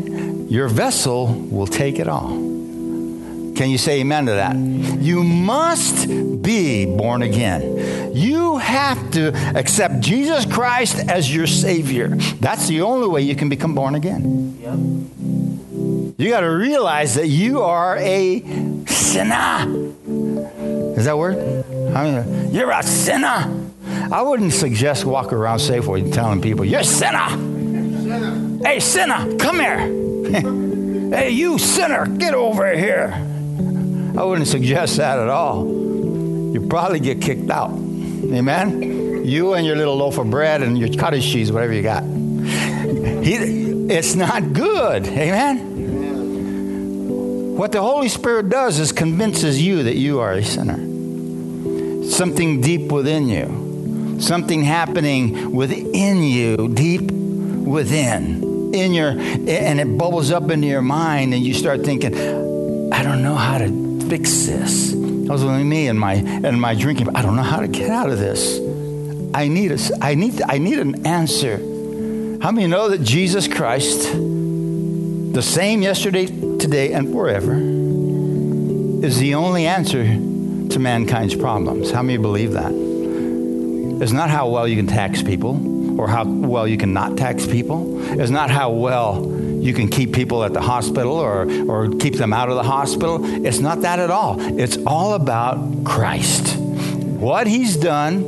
your vessel will take it all. Can you say amen to that? You must be born again. You have to accept Jesus Christ as your Savior. That's the only way you can become born again. Yep. You got to realize that you are a sinner. Is that a word? I mean, you're a sinner. I wouldn't suggest walk around Safeway telling people, you're a sinner. sinner. Hey, sinner, come here. Hey, you sinner, get over here. I wouldn't suggest that at all. You'd probably get kicked out. Amen? You and your little loaf of bread and your cottage cheese, whatever you got. He, it's not good. Amen? What the Holy Spirit does is convinces you that you are a sinner. Something deep within you. Something happening within you, deep within. In your, and it bubbles up into your mind and you start thinking, I don't know how to fix this. That was with me and my and my drinking. I don't know how to get out of this. I need a, I need I need an answer. How many know that Jesus Christ, the same yesterday, today, and forever, is the only answer to mankind's problems? How many believe that? It's not how well you can tax people or how well you can not tax people. It's not how well you can keep people at the hospital or, or keep them out of the hospital. It's not that at all. It's all about Christ. What he's done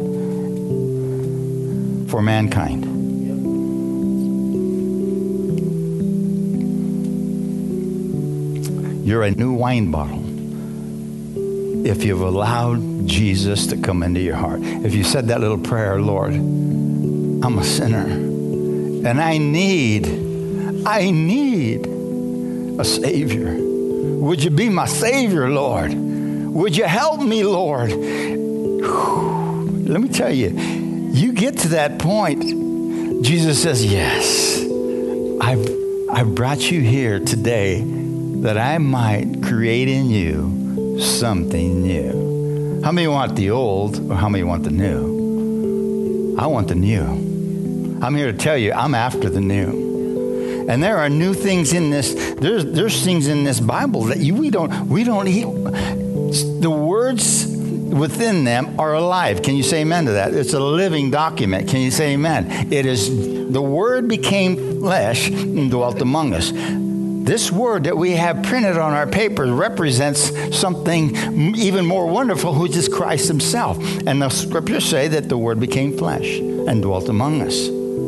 for mankind. You're a new wine bottle if you've allowed Jesus to come into your heart. If you said that little prayer, Lord, I'm a sinner and I need, I need a Savior. Would you be my Savior, Lord? Would you help me, Lord? Whew. Let me tell you, you get to that point, Jesus says, yes, I've, I've brought you here today that I might create in you something new. How many want the old or how many want the new? I want the new. I'm here to tell you, I'm after the new. And there are new things in this. There's there's things in this Bible that you, we don't we don't eat. The words within them are alive. Can you say amen to that? It's a living document. Can you say amen? It is, the Word became flesh and dwelt among us. This word that we have printed on our paper represents something even more wonderful, which is Christ himself. And the scriptures say that the word became flesh and dwelt among us.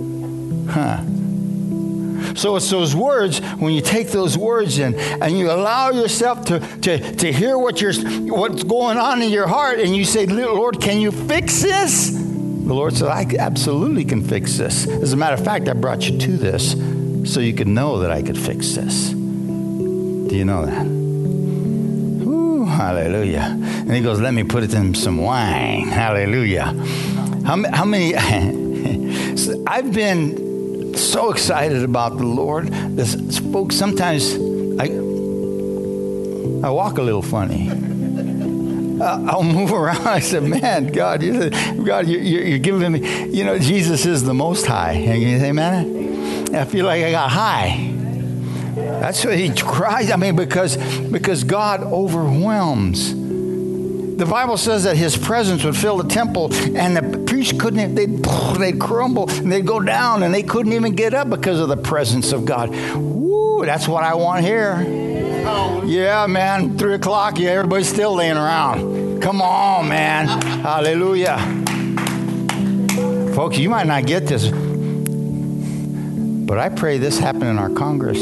Huh. So it's those words, when you take those words in and you allow yourself to, to, to hear what you're, what's going on in your heart, and you say, Lord, can you fix this? The Lord said, I absolutely can fix this. As a matter of fact, I brought you to this so you could know that I could fix this. Do you know that? Ooh, hallelujah. And he goes, let me put it in some wine. Hallelujah. How, how many... I've been so excited about the Lord. This, folks, sometimes I, I walk a little funny. Uh, I'll move around. I said, man, God, you, God, you're, you're giving me... You know, Jesus is the Most High. Can you say amen? I feel like I got high. That's what he cries. I mean, because because God overwhelms. The Bible says that his presence would fill the temple, and the priests couldn't, they'd, they'd crumble, and they'd go down, and they couldn't even get up because of the presence of God. Woo, that's what I want here. Yeah, man, three o'clock, yeah, everybody's still laying around. Come on, man. Hallelujah. Folks, you might not get this, but I pray this happen in our Congress.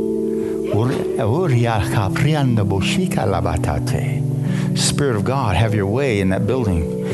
Spirit of God, have your way in that building.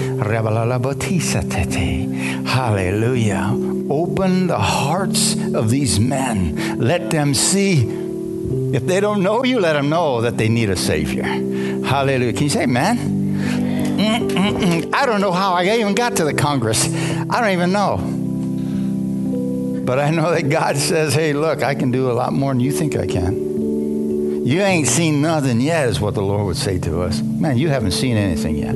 Hallelujah. Open the hearts of these men. Let them see. If they don't know you, let them know that they need a Savior. Hallelujah. Can you say amen? Mm-mm-mm. I don't know how I even got to the Congress. I don't even know. But I know that God says, hey, look, I can do a lot more than you think I can. You ain't seen nothing yet, is what the Lord would say to us. Man, you haven't seen anything yet.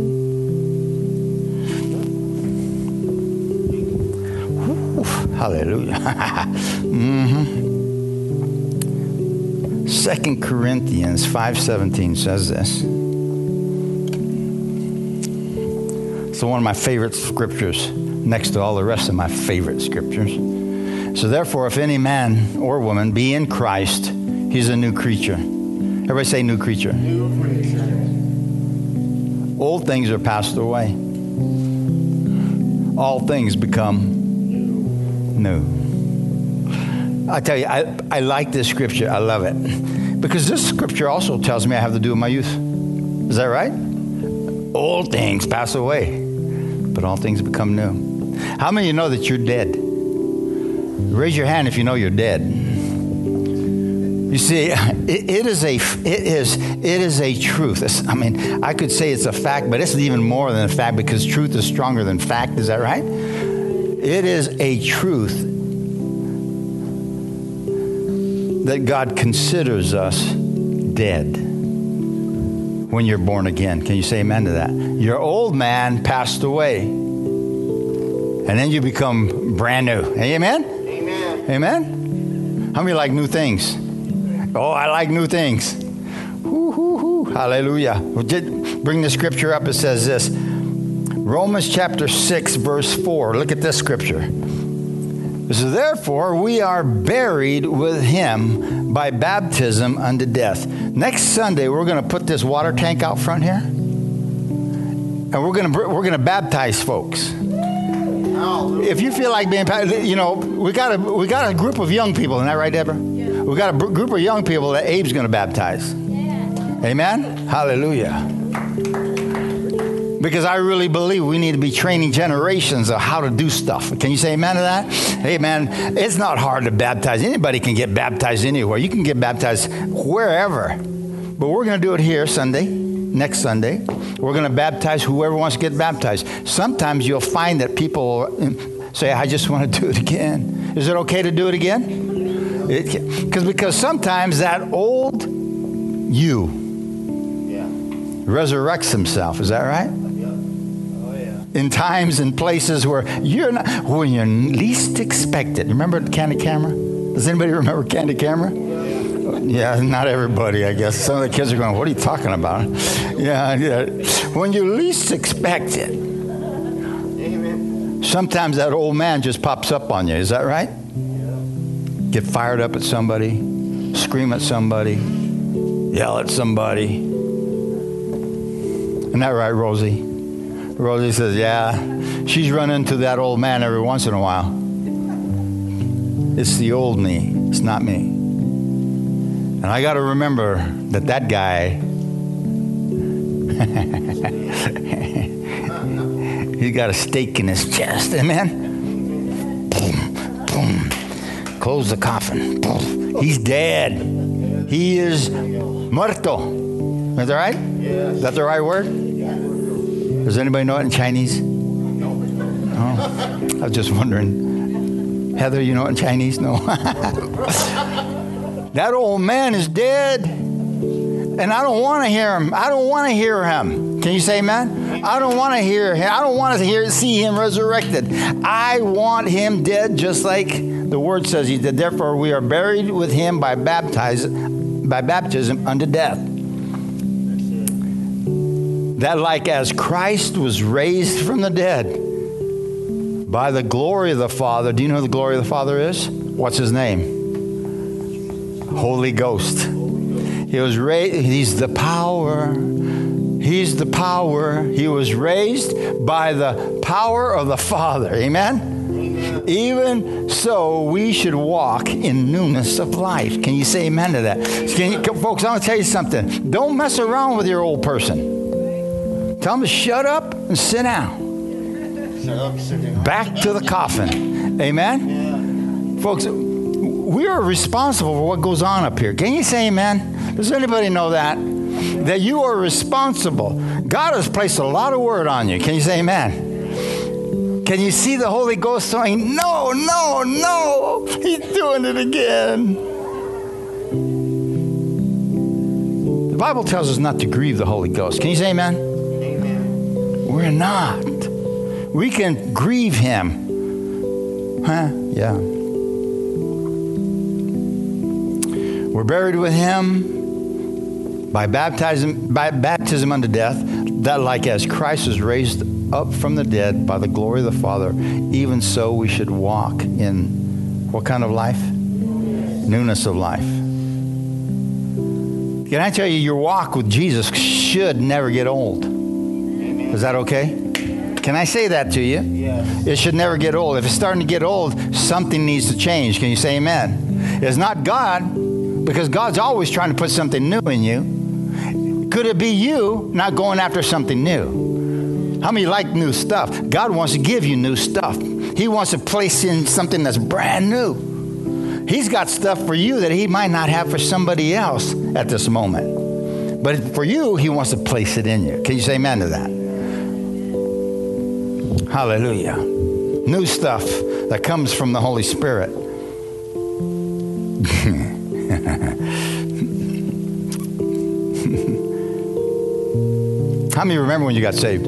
Oof, hallelujah. mm-hmm. Second Corinthians five seventeen says this. So one of my favorite scriptures, next to all the rest of my favorite scriptures. So therefore, if any man or woman be in Christ, he's a new creature. Everybody say new creature. New creature. Old things are passed away. All things become new. I tell you, I, I like this scripture. I love it. Because this scripture also tells me I have to do with my youth. Is that right? Old things pass away, but all things become new. How many of you know that you're dead? Raise your hand if you know you're dead. You see, it, it is a it is it is a truth. It's, I mean, I could say it's a fact, but it's even more than a fact because truth is stronger than fact. Is that right? It is a truth that God considers us dead when you're born again. Can you say amen to that? Your old man passed away, and then you become brand new. Amen? Amen. Amen? How many like new things? Oh, I like new things. Woo, woo, woo. Hallelujah. We'll bring the scripture up. It says this. Romans chapter six, verse four. Look at this scripture. It says, therefore, we are buried with him by baptism unto death. Next Sunday, we're going to put this water tank out front here. And we're going to we're going to baptize folks. If you feel like being, you know, we got a we got a group of young people. Isn't that right, Deborah? Yeah. We got a b- group of young people that Abe's going to baptize. Yeah. Amen? Hallelujah. Because I really believe we need to be training generations of how to do stuff. Can you say amen to that? Hey, man, it's not hard to baptize. Anybody can get baptized anywhere. You can get baptized wherever. But we're going to do it here Sunday, next Sunday. We're going to baptize whoever wants to get baptized. Sometimes you'll find that people say, I just want to do it again. Is it okay to do it again? It, cause, because sometimes that old you yeah. resurrects himself. Is that right? In times and places where you're not, when you're least expected. Remember Candid Camera? Does anybody remember Candid Camera? Yeah, not everybody, I guess. Some of the kids are going, what are you talking about? Yeah, yeah. When you least expect it, sometimes that old man just pops up on you. Is that right? Get fired up at somebody, scream at somebody, yell at somebody. Isn't that right, Rosie? Rosie says, yeah, she's run into that old man every once in a while. It's the old me. It's not me. And I got to remember that that guy, he's got a stake in his chest. Amen? Boom, boom. Close the coffin. Boom. He's dead. He is muerto. Is that right? Is that the right word? Does anybody know it in Chinese? Oh, I was just wondering. Heather, you know it in Chinese? No. That old man is dead. And I don't want to hear him. I don't want to hear him. Can you say amen? I don't want to hear him. I don't want to hear see him resurrected. I want him dead just like the word says he did. Therefore, we are buried with him by baptize, by baptism unto death. That like as Christ was raised from the dead by the glory of the Father. Do you know who the glory of the Father is? What's his name? Holy Ghost. He was raised. He's the power. He's the power. He was raised by the power of the Father. Amen? Amen? Even so, we should walk in newness of life. Can you say amen to that? Can you, folks, I'm going to tell you something. Don't mess around with your old person. Tell them to shut up and sit down. Shut up, sit down. Back to the coffin. Amen? Yeah. Folks, we are responsible for what goes on up here. Can you say amen? Does anybody know that? That you are responsible. God has placed a lot of word on you. Can you say amen? Can you see the Holy Ghost saying, no, no, no, he's doing it again. The Bible tells us not to grieve the Holy Ghost. Can you say amen? Amen. We're not. We can grieve him. Huh? Yeah. We're buried with him by baptism, by baptism unto death, that like as Christ was raised up from the dead by the glory of the Father, even so we should walk in what kind of life? Newness of life. Can I tell you, your walk with Jesus should never get old? Is that okay? Can I say that to you? Yes. It should never get old. If it's starting to get old, something needs to change. Can you say amen? It's not God, because God's always trying to put something new in you. Could it be you not going after something new? How many like new stuff? God wants to give you new stuff. He wants to place in something that's brand new. He's got stuff for you that he might not have for somebody else at this moment. But for you, he wants to place it in you. Can you say amen to that? Hallelujah. New stuff that comes from the Holy Spirit. How many remember when you got saved?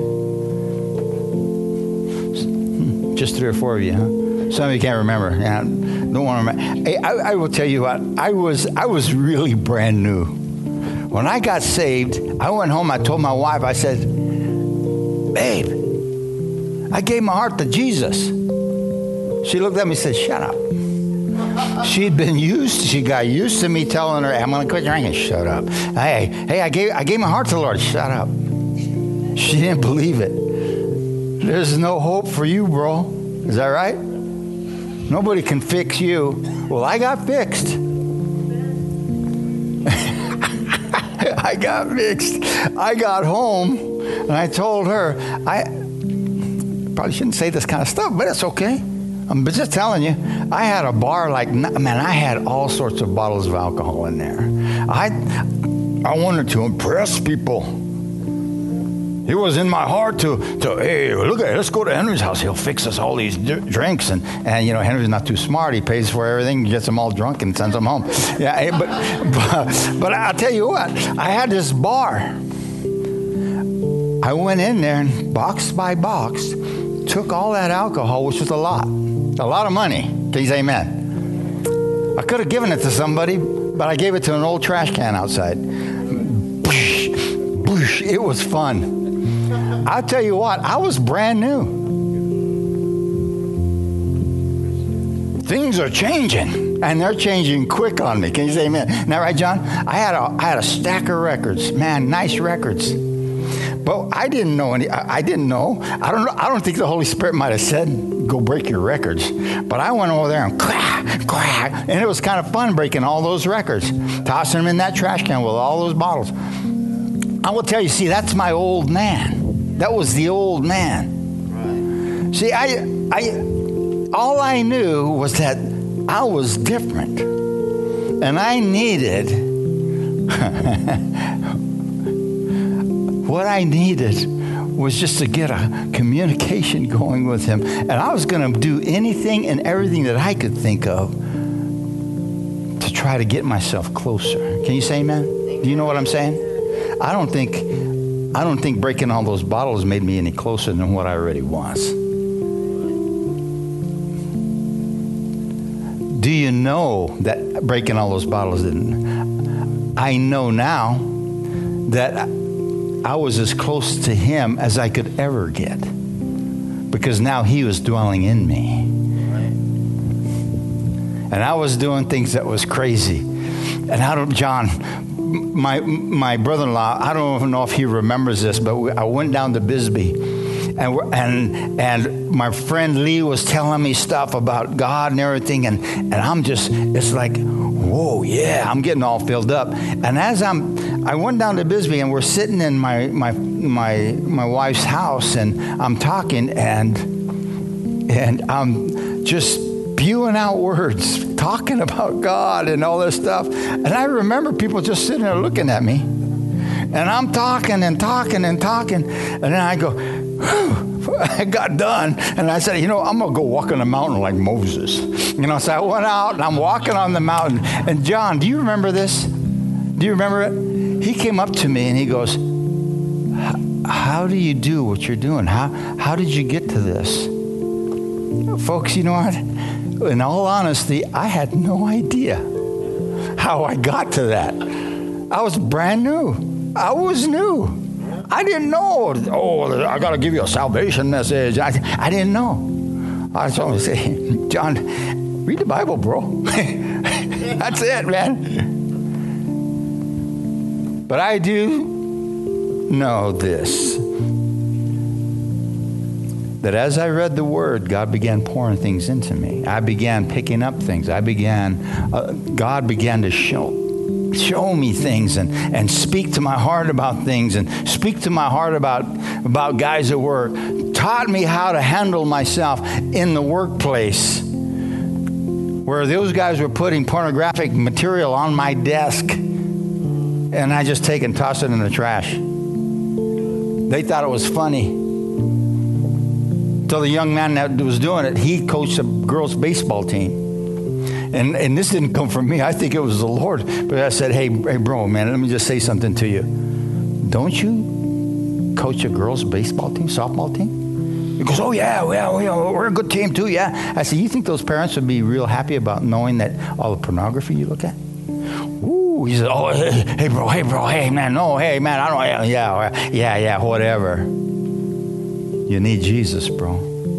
Just three or four of you, huh? Some of you can't remember. Yeah, don't want to remember. Hey, I, I will tell you what. I was I was really brand new. When I got saved, I went home. I told my wife. I said, "Babe, I gave my heart to Jesus." She looked at me and said, "Shut up." She'd been used. She got used to me telling her, "I'm going to quit drinking." Shut up. Hey, hey, I gave I gave my heart to the Lord. Shut up. She didn't believe it. There's no hope for you, bro. Is that right? Nobody can fix you. Well, I got fixed. I got fixed. I got home and I told her, I probably shouldn't say this kind of stuff, but it's okay. I'm just telling you, I had a bar like, man, I had all sorts of bottles of alcohol in there. I, I wanted to impress people. It was in my heart to, to hey, look at it, let's go to Henry's house. He'll fix us all these d- drinks. And, and, you know, Henry's not too smart. He pays for everything, gets them all drunk and sends them home. Yeah, but, but, but I'll tell you what, I had this bar. I went in there and box by box, took all that alcohol, which was a lot, a lot of money. Can you say amen? I could have given it to somebody, but I gave it to an old trash can outside. Boosh, boosh, it was fun. I'll tell you what, I was brand new. Things are changing, and they're changing quick on me. Can you say amen? Now, right, John? I had a, I had a stack of records. Man, nice records. But I didn't know any, I, I didn't know. I don't know. I don't think the Holy Spirit might have said, go break your records. But I went over there and quack, quack. And it was kind of fun breaking all those records, tossing them in that trash can with all those bottles. I will tell you, see, that's my old man. That was the old man. Right. See, I, I, all I knew was that I was different. And I needed, what I needed was just to get a communication going with him. And I was going to do anything and everything that I could think of to try to get myself closer. Can you say amen? Do you know what I'm saying? I don't think... I don't think breaking all those bottles made me any closer than what I already was. Do you know that breaking all those bottles didn't? I know now that I was as close to him as I could ever get, because now he was dwelling in me. And I was doing things that was crazy. And I don't, John... My my brother-in-law, I don't even know if he remembers this, but we, I went down to Bisbee, and and and my friend Lee was telling me stuff about God and everything, and, and I'm just, it's like, whoa, yeah, I'm getting all filled up. And as I'm, I went down to Bisbee, and we're sitting in my my my my wife's house, and I'm talking, and and I'm just spewing out words, talking about God and all this stuff. And I remember people just sitting there looking at me. And I'm talking and talking and talking. And then I go, whew, I got done. And I said, you know, I'm going to go walk on the mountain like Moses. You know, so I went out and I'm walking on the mountain. And John, do you remember this? Do you remember it? He came up to me and he goes, how do you do what you're doing? How, how did you get to this? Folks, you know what? In all honesty, I had no idea. how I got to that. I was brand new. I was new. I didn't know, oh, I got to give you a salvation message. I, I didn't know. I was always saying, John, read the Bible, bro. That's it, man. But I do know this, that as I read the Word, God began pouring things into me. I began picking up things. I began, uh, God began to show show me things and, and speak to my heart about things and speak to my heart about, about guys at work. Taught me how to handle myself in the workplace where those guys were putting pornographic material on my desk and I just take and toss it in the trash. They thought it was funny. So the young man that was doing it, he coached a girls' baseball team. And and this didn't come from me. I think it was the Lord. But I said, hey, hey, bro, man, let me just say something to you. Don't you coach a girls' baseball team, softball team? He goes, oh, yeah, well, you know, we're a good team, too, yeah. I said, you think those parents would be real happy about knowing that all the pornography you look at? Ooh, he said, oh, hey, hey, bro, hey, bro, hey, man, no, hey, man, I don't, yeah, yeah, yeah, whatever. You need Jesus, bro.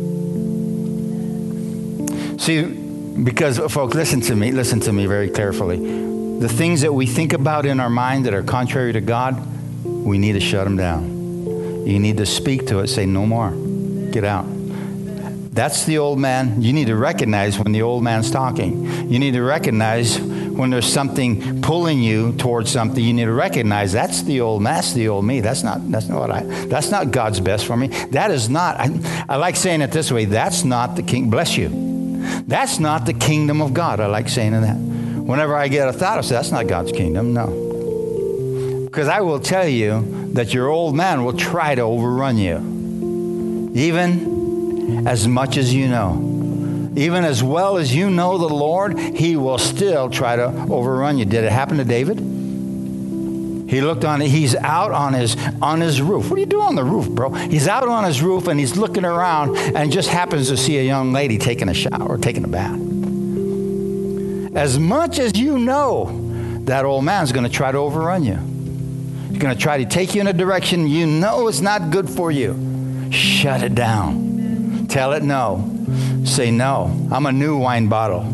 See, because, folks, listen to me. Listen to me very carefully. The things that we think about in our mind that are contrary to God, we need to shut them down. You need to speak to it. Say, no more. Get out. That's the old man. You need to recognize when the old man's talking. You need to recognize when there's something pulling you towards something. You need to recognize that's the old man. That's the old me. That's not. That's not what I. That's not God's best for me. That is not. I, I like saying it this way. That's not the king. Bless you. That's not the kingdom of God. I like saying that. Whenever I get a thought, I say, that's not God's kingdom. No. Because I will tell you that your old man will try to overrun you. Even as much as you know. Even as well as you know the Lord, he will still try to overrun you. Did it happen to David? He looked on, he's out on his on his roof. What are you doing on the roof, bro? He's out on his roof and he's looking around and just happens to see a young lady taking a shower, taking a bath. As much as you know, that old man's going to try to overrun you. He's going to try to take you in a direction you know is not good for you. Shut it down. Tell it no. Say no. I'm a new wine bottle.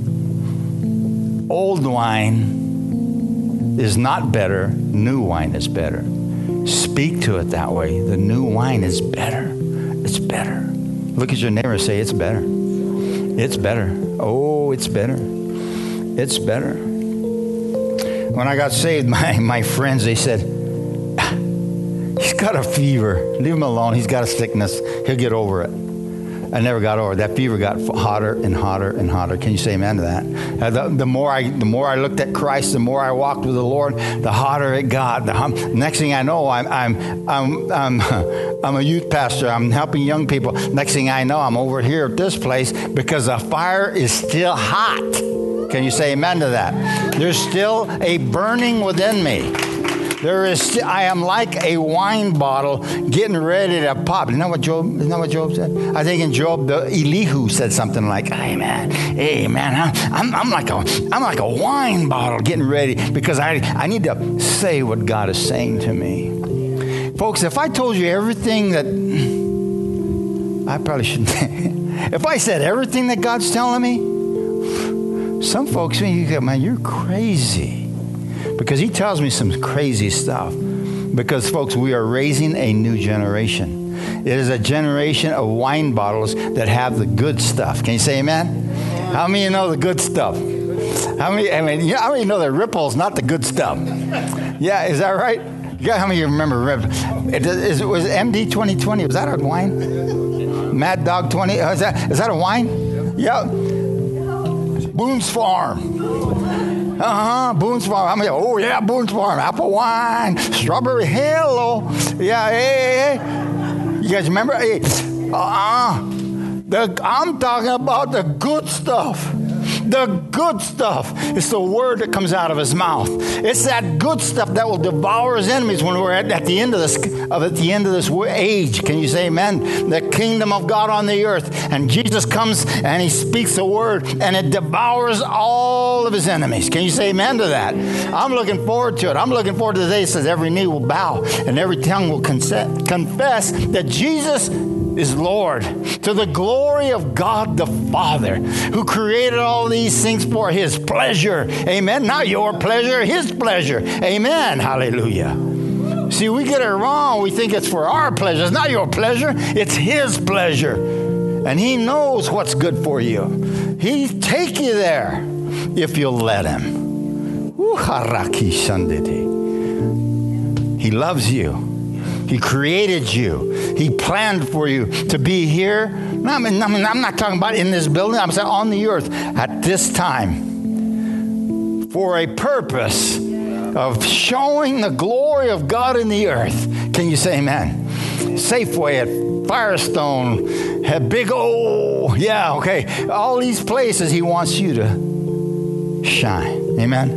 Old wine is not better. New wine is better. Speak to it that way. The new wine is better. It's better. Look at your neighbor and say, it's better. It's better. Oh, it's better. It's better. When I got saved, my, my friends, they said, he's got a fever. Leave him alone. He's got a sickness. He'll get over it. I never got over it. That fever got hotter and hotter and hotter. Can you say amen to that? Uh, the, the more I, the more I looked at Christ, the more I walked with the Lord, the hotter it got. The hum, next thing I know, I'm, I'm, I'm, I'm, I'm a youth pastor. I'm helping young people. Next thing I know, I'm over here at this place because the fire is still hot. Can you say amen to that? There's still a burning within me. There is, I am like a wine bottle getting ready to pop. Isn't that what Job, isn't that what Job said? I think in Job, the Elihu said something like, hey man, hey man, I'm, I'm like a, I'm like a wine bottle getting ready because I, I need to say what God is saying to me. Folks, if I told you everything that, I probably shouldn't, if I said everything that God's telling me, some folks, you go, man, you're crazy. Because he tells me some crazy stuff. Because, folks, we are raising a new generation. It is a generation of wine bottles that have the good stuff. Can you say amen? How many of you know the good stuff? How many, I mean, how many of you know that Ripple's not the good stuff? Yeah, is that right? Yeah, how many of you remember Ripple? It, is, it was M D twenty twenty. Was that a wine? Mad Dog twenty. Is that, is that a wine? Yeah. Boone's Farm. Uh-huh, Boone's Farm. How many? Oh, yeah, Boone's Farm. Apple wine, strawberry, hello. Yeah, hey, hey, hey. You guys remember? Hey, uh-uh. The, I'm talking about the good stuff. The good stuff. It's the word that comes out of his mouth. It's that good stuff that will devour his enemies when we're at, at the end of this of at the end of this age. Can you say amen? The kingdom of God on the earth. And Jesus comes and he speaks the word and it devours all of his enemies. Can you say amen to that? I'm looking forward to it. I'm looking forward to the day that says every knee will bow and every tongue will confess that Jesus is Lord, to the glory of God the Father, who created all these things for his pleasure. Amen. Not your pleasure, his pleasure. Amen. Hallelujah. See, we get it wrong. We think it's for our pleasure. It's not your pleasure. It's his pleasure. And he knows what's good for you. He'll take you there if you'll let him. He loves you. He created you. He planned for you to be here. I mean, I mean, I'm not talking about in this building. I'm saying on the earth at this time for a purpose of showing the glory of God in the earth. Can you say amen? Safeway at Firestone, had big O, yeah, okay. All these places he wants you to shine. Amen?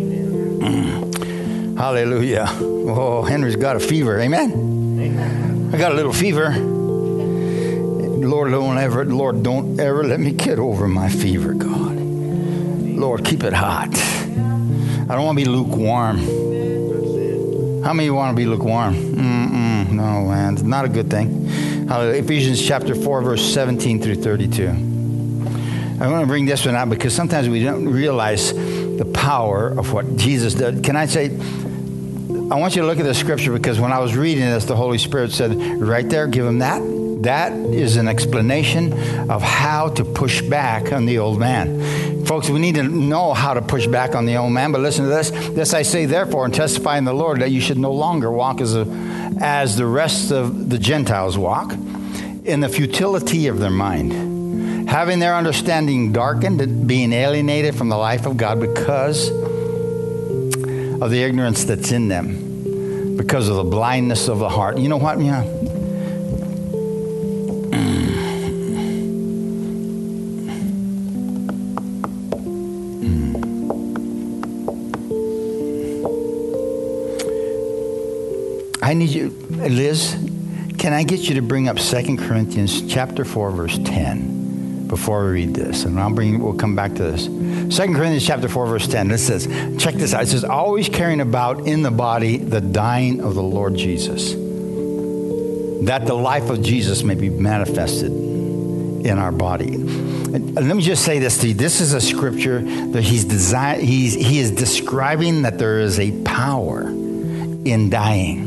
Mm. Hallelujah. Oh, Henry's got a fever. Amen? Amen. I got a little fever. Lord, don't ever, Lord, don't ever let me get over my fever, God. Lord, keep it hot. I don't want to be lukewarm. How many want to be lukewarm? Mm-mm, no, man. It's not a good thing. Hallelujah. Ephesians chapter four, verse seventeen through thirty-two. I want to bring this one out because sometimes we don't realize the power of what Jesus did. Can I say, I want you to look at the scripture because when I was reading this, the Holy Spirit said, right there, give him that. That is an explanation of how to push back on the old man. Folks, we need to know how to push back on the old man, but listen to this. This I say, therefore, and testify in the Lord that you should no longer walk as, a, as the rest of the Gentiles walk, in the futility of their mind, having their understanding darkened, being alienated from the life of God because of the ignorance that's in them, because of the blindness of the heart. You know what? Yeah. I need you, Liz, can I get you to bring up Second Corinthians chapter four, verse ten before we read this? And I'll bring, we'll come back to this. Second Corinthians chapter four, verse ten. It says, check this out. It says, always carrying about in the body the dying of the Lord Jesus, that the life of Jesus may be manifested in our body. And let me just say this to you. This is a scripture that he's designed, he's, he is describing that there is a power in dying.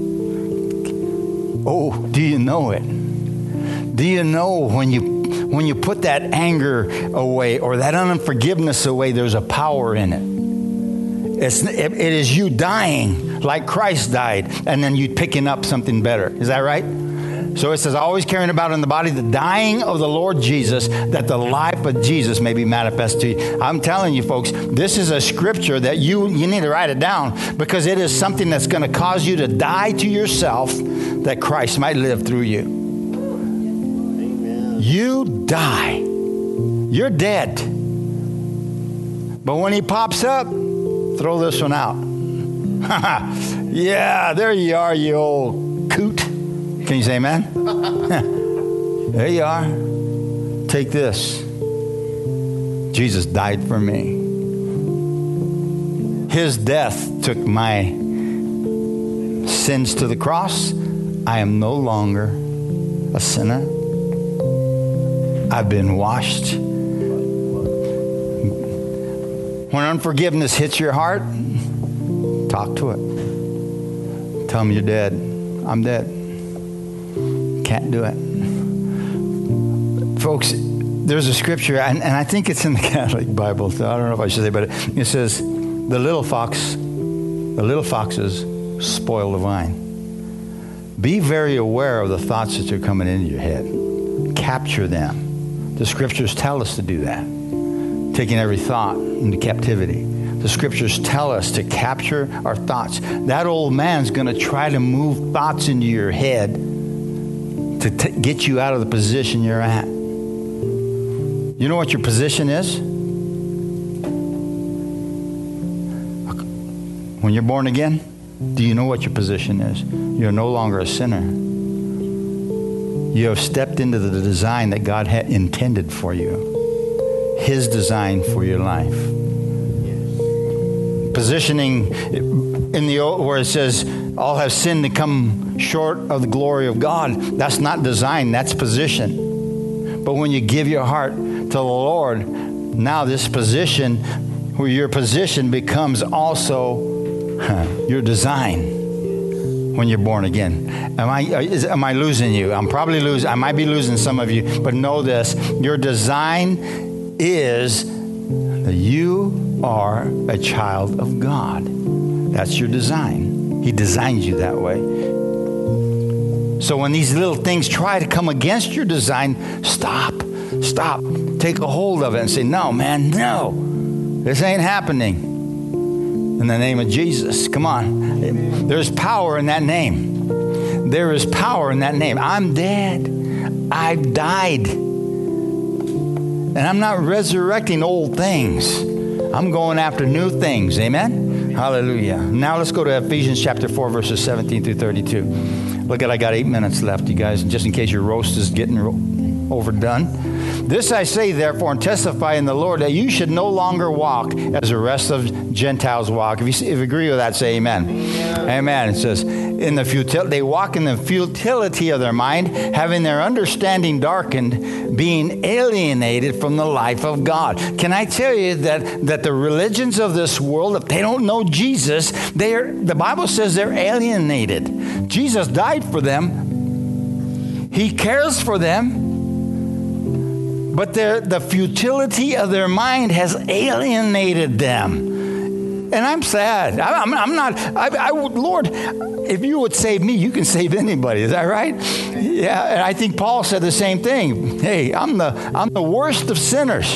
Oh, do you know it? Do you know when you when you put that anger away or that unforgiveness away, there's a power in it? It's, it, it is you dying like Christ died and then you picking up something better. Is that right? So it says, always carrying about in the body the dying of the Lord Jesus, that the life of Jesus may be manifest to you. I'm telling you, folks, this is a scripture that you, you need to write it down because it is something that's going to cause you to die to yourself that Christ might live through you. Amen. You die. You're dead. But when he pops up, throw this one out. Yeah, there you are, you old coot. Can you say amen? There you are. Take this. Jesus died for me. His death took my sins to the cross. I am no longer a sinner. I've been washed. When unforgiveness hits your heart, talk to it. Tell him you're dead. I'm dead. Can't do it. Folks, there's a scripture, and, and I think it's in the Catholic Bible, so I don't know if I should say, but it, it says, the little fox, the little foxes spoil the vine. Be very aware of the thoughts that are coming into your head. Capture them. The scriptures tell us to do that. Taking every thought into captivity. The scriptures tell us to capture our thoughts. That old man's going to try to move thoughts into your head to t- get you out of the position you're at. You know what your position is? When you're born again, do you know what your position is? You're no longer a sinner. You have stepped into the design that God had intended for you. His design for your life. Positioning in the old, where it says, all have sinned and come short of the glory of God. That's not design, that's position. But when you give your heart to the Lord, now this position, where your position becomes also huh, your design. When you're born again. Am I, is, am I losing you? I'm probably losing, I might be losing some of you, but know this, your design is that you are a child of God. That's your design. He designed you that way. So when these little things try to come against your design, stop, stop, take a hold of it and say, no, man, no, this ain't happening. In the name of Jesus. Come on. There's power in that name. There is power in that name. I'm dead. I've died. And I'm not resurrecting old things. I'm going after new things. Amen? Hallelujah. Now let's go to Ephesians chapter four, verses seventeen through thirty-two. Look at, I got eight minutes left, you guys, just in case your roast is getting overdone. This I say, therefore, and testify in the Lord, that you should no longer walk as the rest of Gentiles walk. If you, if you agree with that, say amen. Amen. Amen. It says, in the futility, they walk in the futility of their mind, having their understanding darkened, being alienated from the life of God. Can I tell you that, that the religions of this world, if they don't know Jesus, they are, the Bible says they're alienated. Jesus died for them. He cares for them. But the futility of their mind has alienated them. And I'm sad. I, I'm, I'm not, I, I would, Lord, if you would save me, you can save anybody. Is that right? Yeah, and I think Paul said the same thing. Hey, I'm the, I'm the worst of sinners.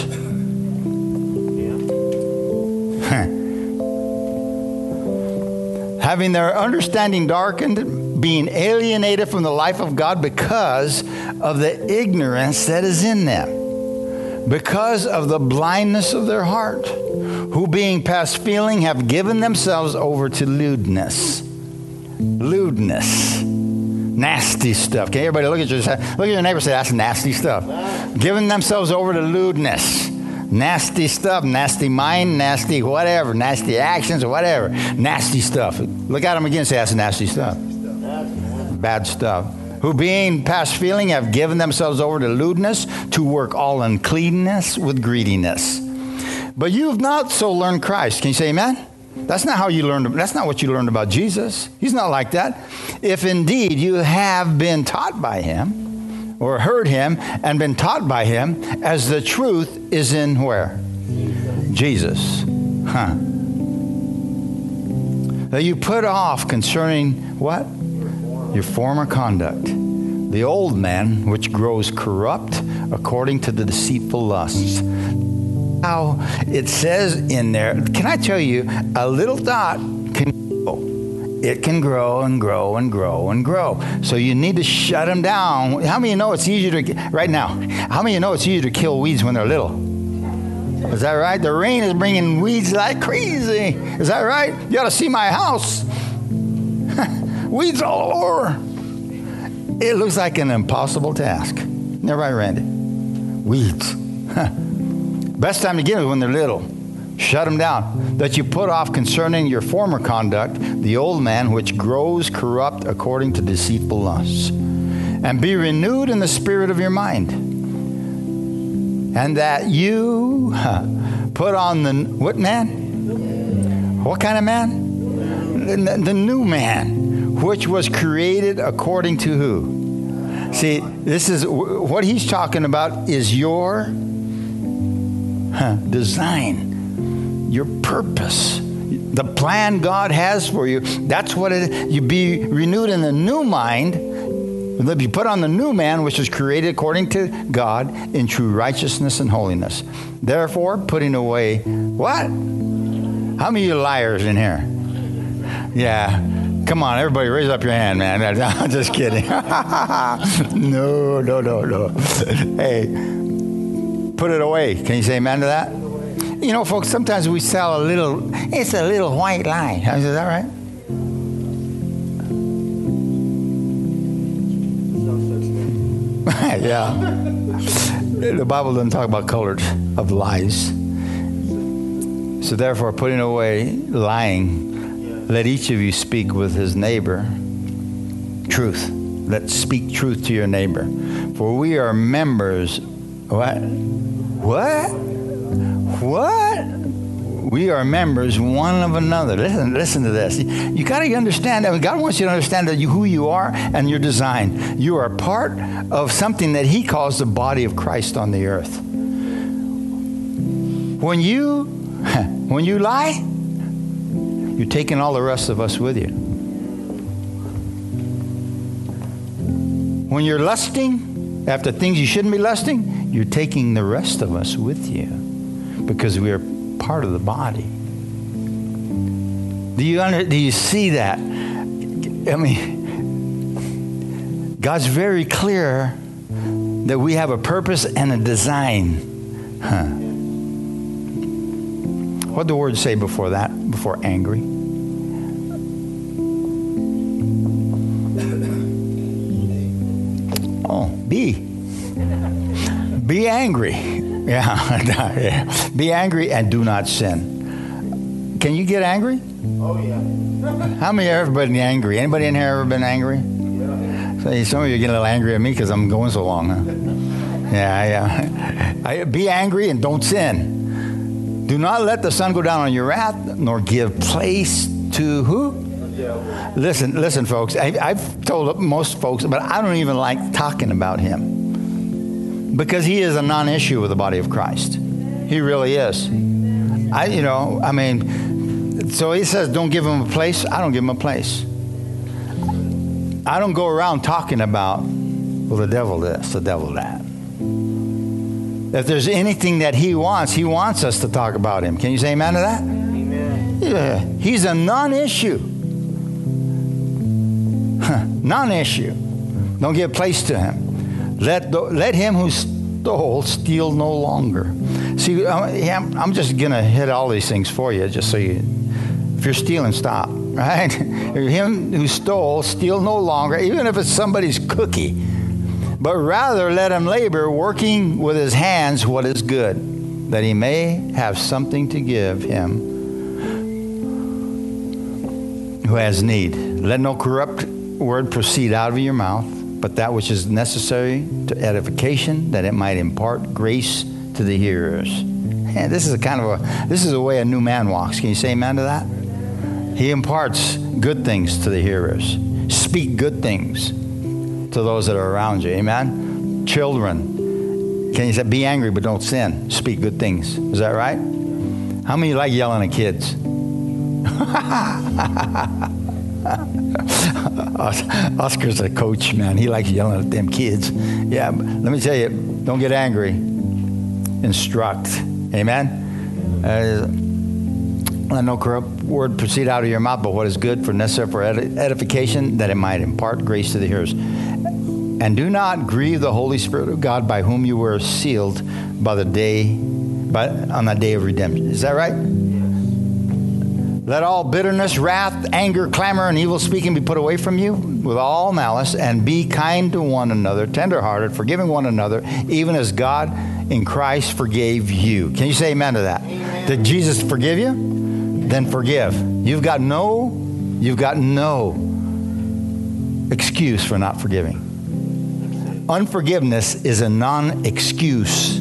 Having their understanding darkened, being alienated from the life of God because of the ignorance that is in them. Because of the blindness of their heart, who being past feeling have given themselves over to lewdness. Lewdness. Nasty stuff. Can everybody look at your, look at your neighbor and say, that's nasty stuff. Giving themselves over to lewdness. Nasty stuff, nasty mind, nasty whatever, nasty actions or whatever. Nasty stuff. Look at them again and say, that's nasty stuff. Bad stuff. Who being past feeling have given themselves over to lewdness, to work all uncleanness with greediness. But you have not so learned Christ. Can you say amen? That's not how you learned. That's not what you learned about Jesus. He's not like that. If indeed you have been taught by him, or heard him and been taught by him, as the truth is in where? Jesus. Huh. That you put off concerning what? Your former conduct, the old man which grows corrupt according to the deceitful lusts. How it says in there, can I tell you, a little thought can grow. It can grow and grow and grow and grow. So you need to shut them down. How many of you know it's easier to, right now, how many of you know it's easier to kill weeds when they're little? Is that right? The rain is bringing weeds like crazy. Is that right? You ought to see my house. Weeds all over. It looks like an impossible task. Never right, Randy? Weeds. Best time to get it is when they're little. Shut them down. That you put off concerning your former conduct, the old man which grows corrupt according to deceitful lusts. And be renewed in the spirit of your mind. And that you put on the, what man? What kind of man? The, the new man. Which was created according to who? See, this is what he's talking about is your huh, design, your purpose, the plan God has for you. That's what it, you be renewed in the new mind. You put on the new man, which is created according to God in true righteousness and holiness. Therefore, putting away what? How many of you liars in here? Yeah. Come on, everybody raise up your hand, man. I'm just kidding. no, no, no, no. Hey, put it away. Can you say amen to that? You know, folks, sometimes we sell a little, it's a little white lie. Is that right? Yeah. The Bible doesn't talk about colors of lies. So therefore, putting away lying, let each of you speak with his neighbor truth. Let's speak truth to your neighbor. For we are members. What? What? What? We are members one of another. Listen, listen to this. You, you got to understand that God wants you to understand that you, who you are and your design. You are part of something that he calls the body of Christ on the earth. When you, when you lie, you're taking all the rest of us with you. When you're lusting after things you shouldn't be lusting, you're taking the rest of us with you because we are part of the body. Do you under, do you see that? I mean, God's very clear that we have a purpose and a design. Huh. What did the word say before that? Before angry? Oh, be. Be angry. Yeah. Be angry and do not sin. Can you get angry? Oh, yeah. How many have ever been angry? Anybody in here ever been angry? Yeah. So some of you get a little angry at me because I'm going so long, huh? Yeah, yeah. I, be angry and don't sin. Do not let the sun go down on your wrath, nor give place to who? Listen, listen, folks. I, I've told most folks, but I don't even like talking about him. Because he is a non-issue with the body of Christ. He really is. I, you know, I mean, so he says, don't give him a place. I don't give him a place. I don't go around talking about, well, the devil this, the devil that. If there's anything that he wants, he wants us to talk about him. Can you say amen to that? Amen. Yeah. He's a non-issue. Huh. Non-issue. Don't give place to him. Let the, let him who stole steal no longer. See, I'm, I'm just going to hit all these things for you, just so you, if you're stealing, stop, right? Him who stole, steal no longer, even if it's somebody's cookie. But rather let him labor, working with his hands what is good, that he may have something to give him who has need. Let no corrupt word proceed out of your mouth, but that which is necessary to edification, that it might impart grace to the hearers. And this is a kind of a, this is the way a new man walks. Can you say amen to that? He imparts good things to the hearers. Speak good things to those that are around you. Amen? Children, can you say, be angry but don't sin. Speak good things. Is that right? How many like yelling at kids? Oscar's a coach, man. He likes yelling at them kids. Yeah, but let me tell you, don't get angry. Instruct. Amen? Uh, let no corrupt word proceed out of your mouth, but what is good for necessary for edification, that it might impart grace to the hearers. And do not grieve the Holy Spirit of God, by whom you were sealed by the day, by, on the day of redemption. Is that right? Let all bitterness, wrath, anger, clamor, and evil speaking be put away from you with all malice, and be kind to one another, tenderhearted, forgiving one another, even as God in Christ forgave you. Can you say amen to that? Amen. Did Jesus forgive you? Then forgive. You've got no, you've got no excuse for not forgiving. Unforgiveness is a non-excuse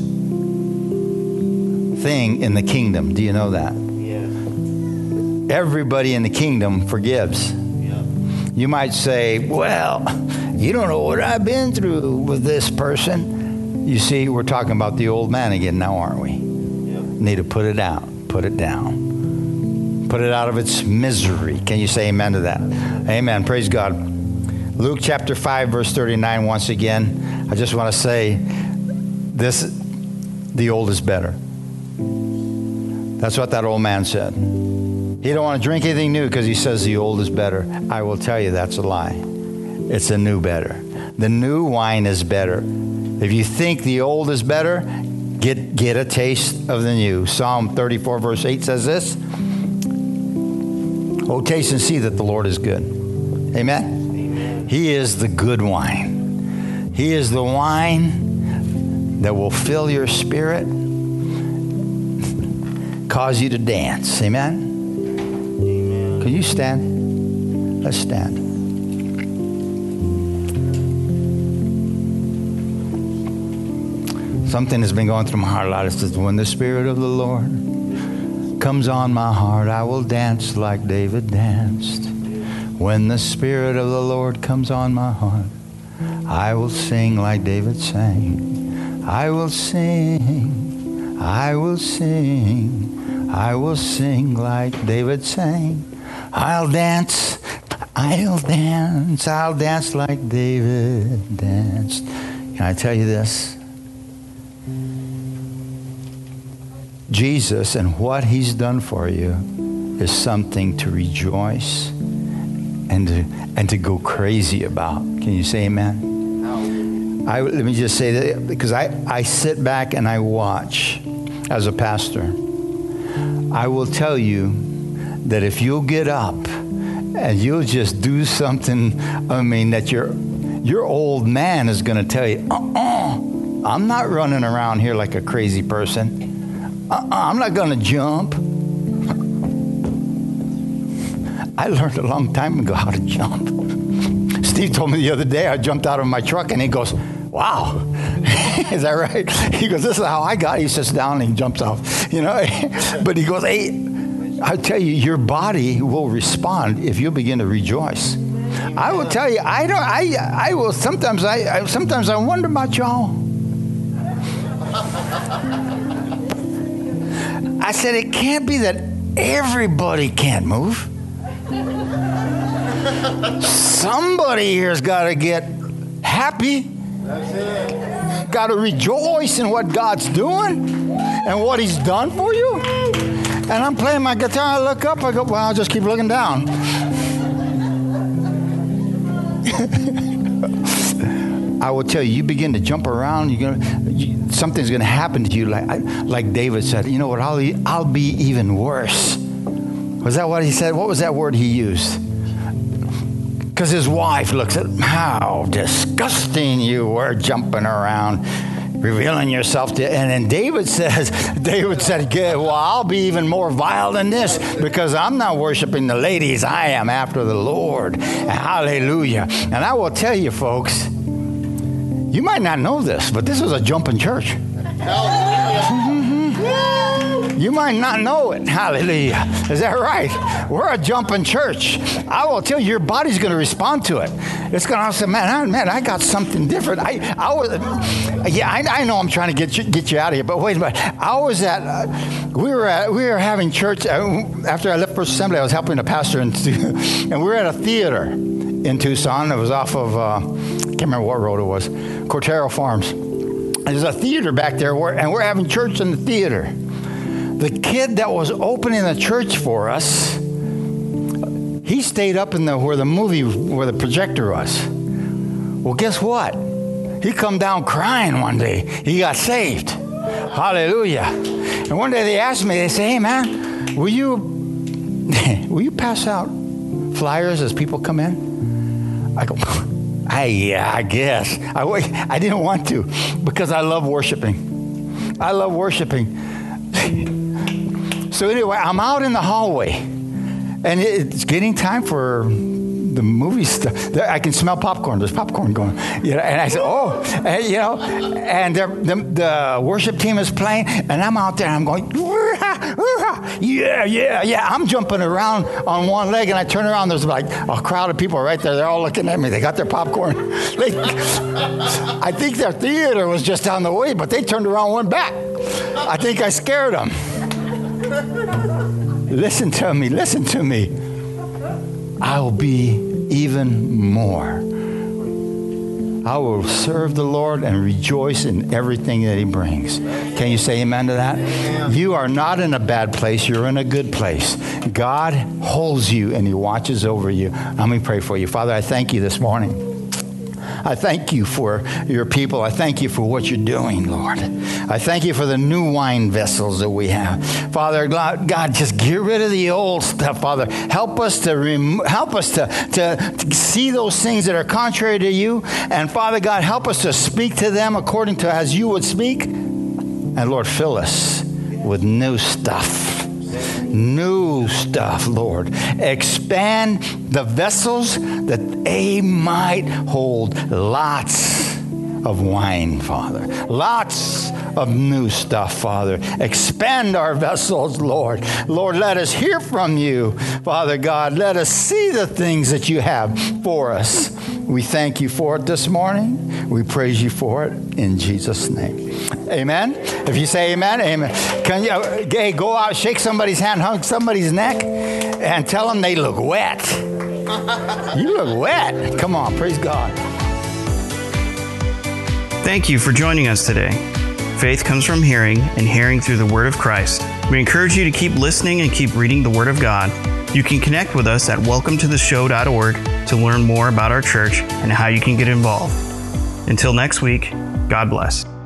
thing in the kingdom. Do you know that? Everybody in the kingdom forgives. Yep. You might say, well, you don't know what I've been through with this person. You see, we're talking about the old man again now, aren't we? Yep. Need to put it out. Put it down. Put it out of its misery. Can you say amen to that? Amen. Praise God. Luke chapter five, verse thirty-nine, once again. I just want to say this, the old is better. That's what that old man said. He don't want to drink anything new because he says the old is better. I will tell you that's a lie. It's a new better. The new wine is better. If you think the old is better, Get, get a taste of the new. Psalm thirty-four, verse eight says this. Oh, taste and see that the Lord is good. Amen? Amen. He is the good wine. He is the wine that will fill your spirit, cause you to dance. Amen? Amen. Can you stand? Let's stand. Something has been going through my heart a lot. It says, when the Spirit of the Lord comes on my heart, I will dance like David danced. When the Spirit of the Lord comes on my heart, I will sing like David sang. I will sing, I will sing, I will sing like David sang. I'll dance, I'll dance, I'll dance like David danced. Can I tell you this? Jesus and what he's done for you is something to rejoice and to, and to go crazy about. Can you say amen? I, let me just say that because I, I sit back and I watch as a pastor. I will tell you that if you'll get up and you'll just do something, I mean, that your, your old man is going to tell you, uh-uh, I'm not running around here like a crazy person. Uh-uh, I'm not going to jump. I learned a long time ago how to jump. Steve told me the other day I jumped out of my truck and he goes, wow. Is that right? He goes, this is how I got it. He sits down and he jumps off. You know, but he goes, hey, I tell you, your body will respond if you begin to rejoice. I will tell you, I don't, I, I will, sometimes I, I sometimes I wonder about y'all. I said, it can't be that everybody can't move. Somebody here's got to get happy. Got to rejoice in what God's doing and what he's done for you. And I'm playing my guitar. I look up. I go, well, I'll just keep looking down. I will tell you, you begin to jump around. You're gonna, you, something's going to happen to you. Like, I, like David said, you know what? I'll, I'll be even worse. Was that what he said? What was that word he used? Because his wife looks at him, how disgusting you were jumping around, revealing yourself to. And then David says, David said, well, I'll be even more vile than this because I'm not worshiping the ladies. I am after the Lord. Hallelujah. And I will tell you, folks, you might not know this, but this is a jumping church. You might not know it. Hallelujah. Is that right? We're a jumping church. I will tell you, your body's going to respond to it. It's going to say, man, I, man, I got something different. I, I was, yeah, I, I know I'm trying to get you, get you out of here, but wait a minute. I was at, uh, we were at, we were having church, uh, after I left First Assembly, I was helping a pastor, in, and we were at a theater in Tucson. It was off of, uh, I can't remember what road it was, Cortero Farms. There's a theater back there, where, and we're having church in the theater. The kid that was opening the church for us, he stayed up in the where the movie, where the projector was. Well, guess what? He come down crying one day. He got saved. Hallelujah. And one day they asked me, they say, hey, man, will you, will you pass out flyers as people come in? I go, I, yeah, I guess. I, I didn't want to because I love worshiping. I love worshiping. So anyway, I'm out in the hallway, and it's getting time for the movie stuff. I can smell popcorn. There's popcorn going. You know, and I said, oh, and, you know, and the, the worship team is playing, and I'm out there, and I'm going, yeah, yeah, yeah. I'm jumping around on one leg, and I turn around. There's like a crowd of people right there. They're all looking at me. They got their popcorn. They, I think their theater was just down the way, but they turned around and went back. I think I scared them. Listen to me, listen to me. I will be even more. I will serve the Lord and rejoice in everything that he brings. Can you say amen to that? Amen. You are not in a bad place. You're in a good place. God holds you and he watches over you. Let me pray for you. Father, I thank you this morning. I thank you for your people. I thank you for what you're doing, Lord. I thank you for the new wine vessels that we have. Father, God, just get rid of the old stuff, Father. Help us to rem- help us to, to, to see those things that are contrary to you. And Father God, help us to speak to them according to as you would speak. And Lord, fill us with new stuff. New stuff, Lord. Expand the vessels that they might hold lots of wine, Father. Lots of new stuff, Father. Expand our vessels, Lord. Lord, let us hear from you, Father God. Let us see the things that you have for us. We thank you for it this morning. We praise you for it in Jesus' name. Amen. If you say amen, amen. Can you, hey, go out, shake somebody's hand, hug somebody's neck, and tell them they look wet. You look wet. Come on, praise God. Thank you for joining us today. Faith comes from hearing, and hearing through the Word of Christ. We encourage you to keep listening and keep reading the Word of God. You can connect with us at welcome to the show dot org to learn more about our church and how you can get involved. Until next week, God bless.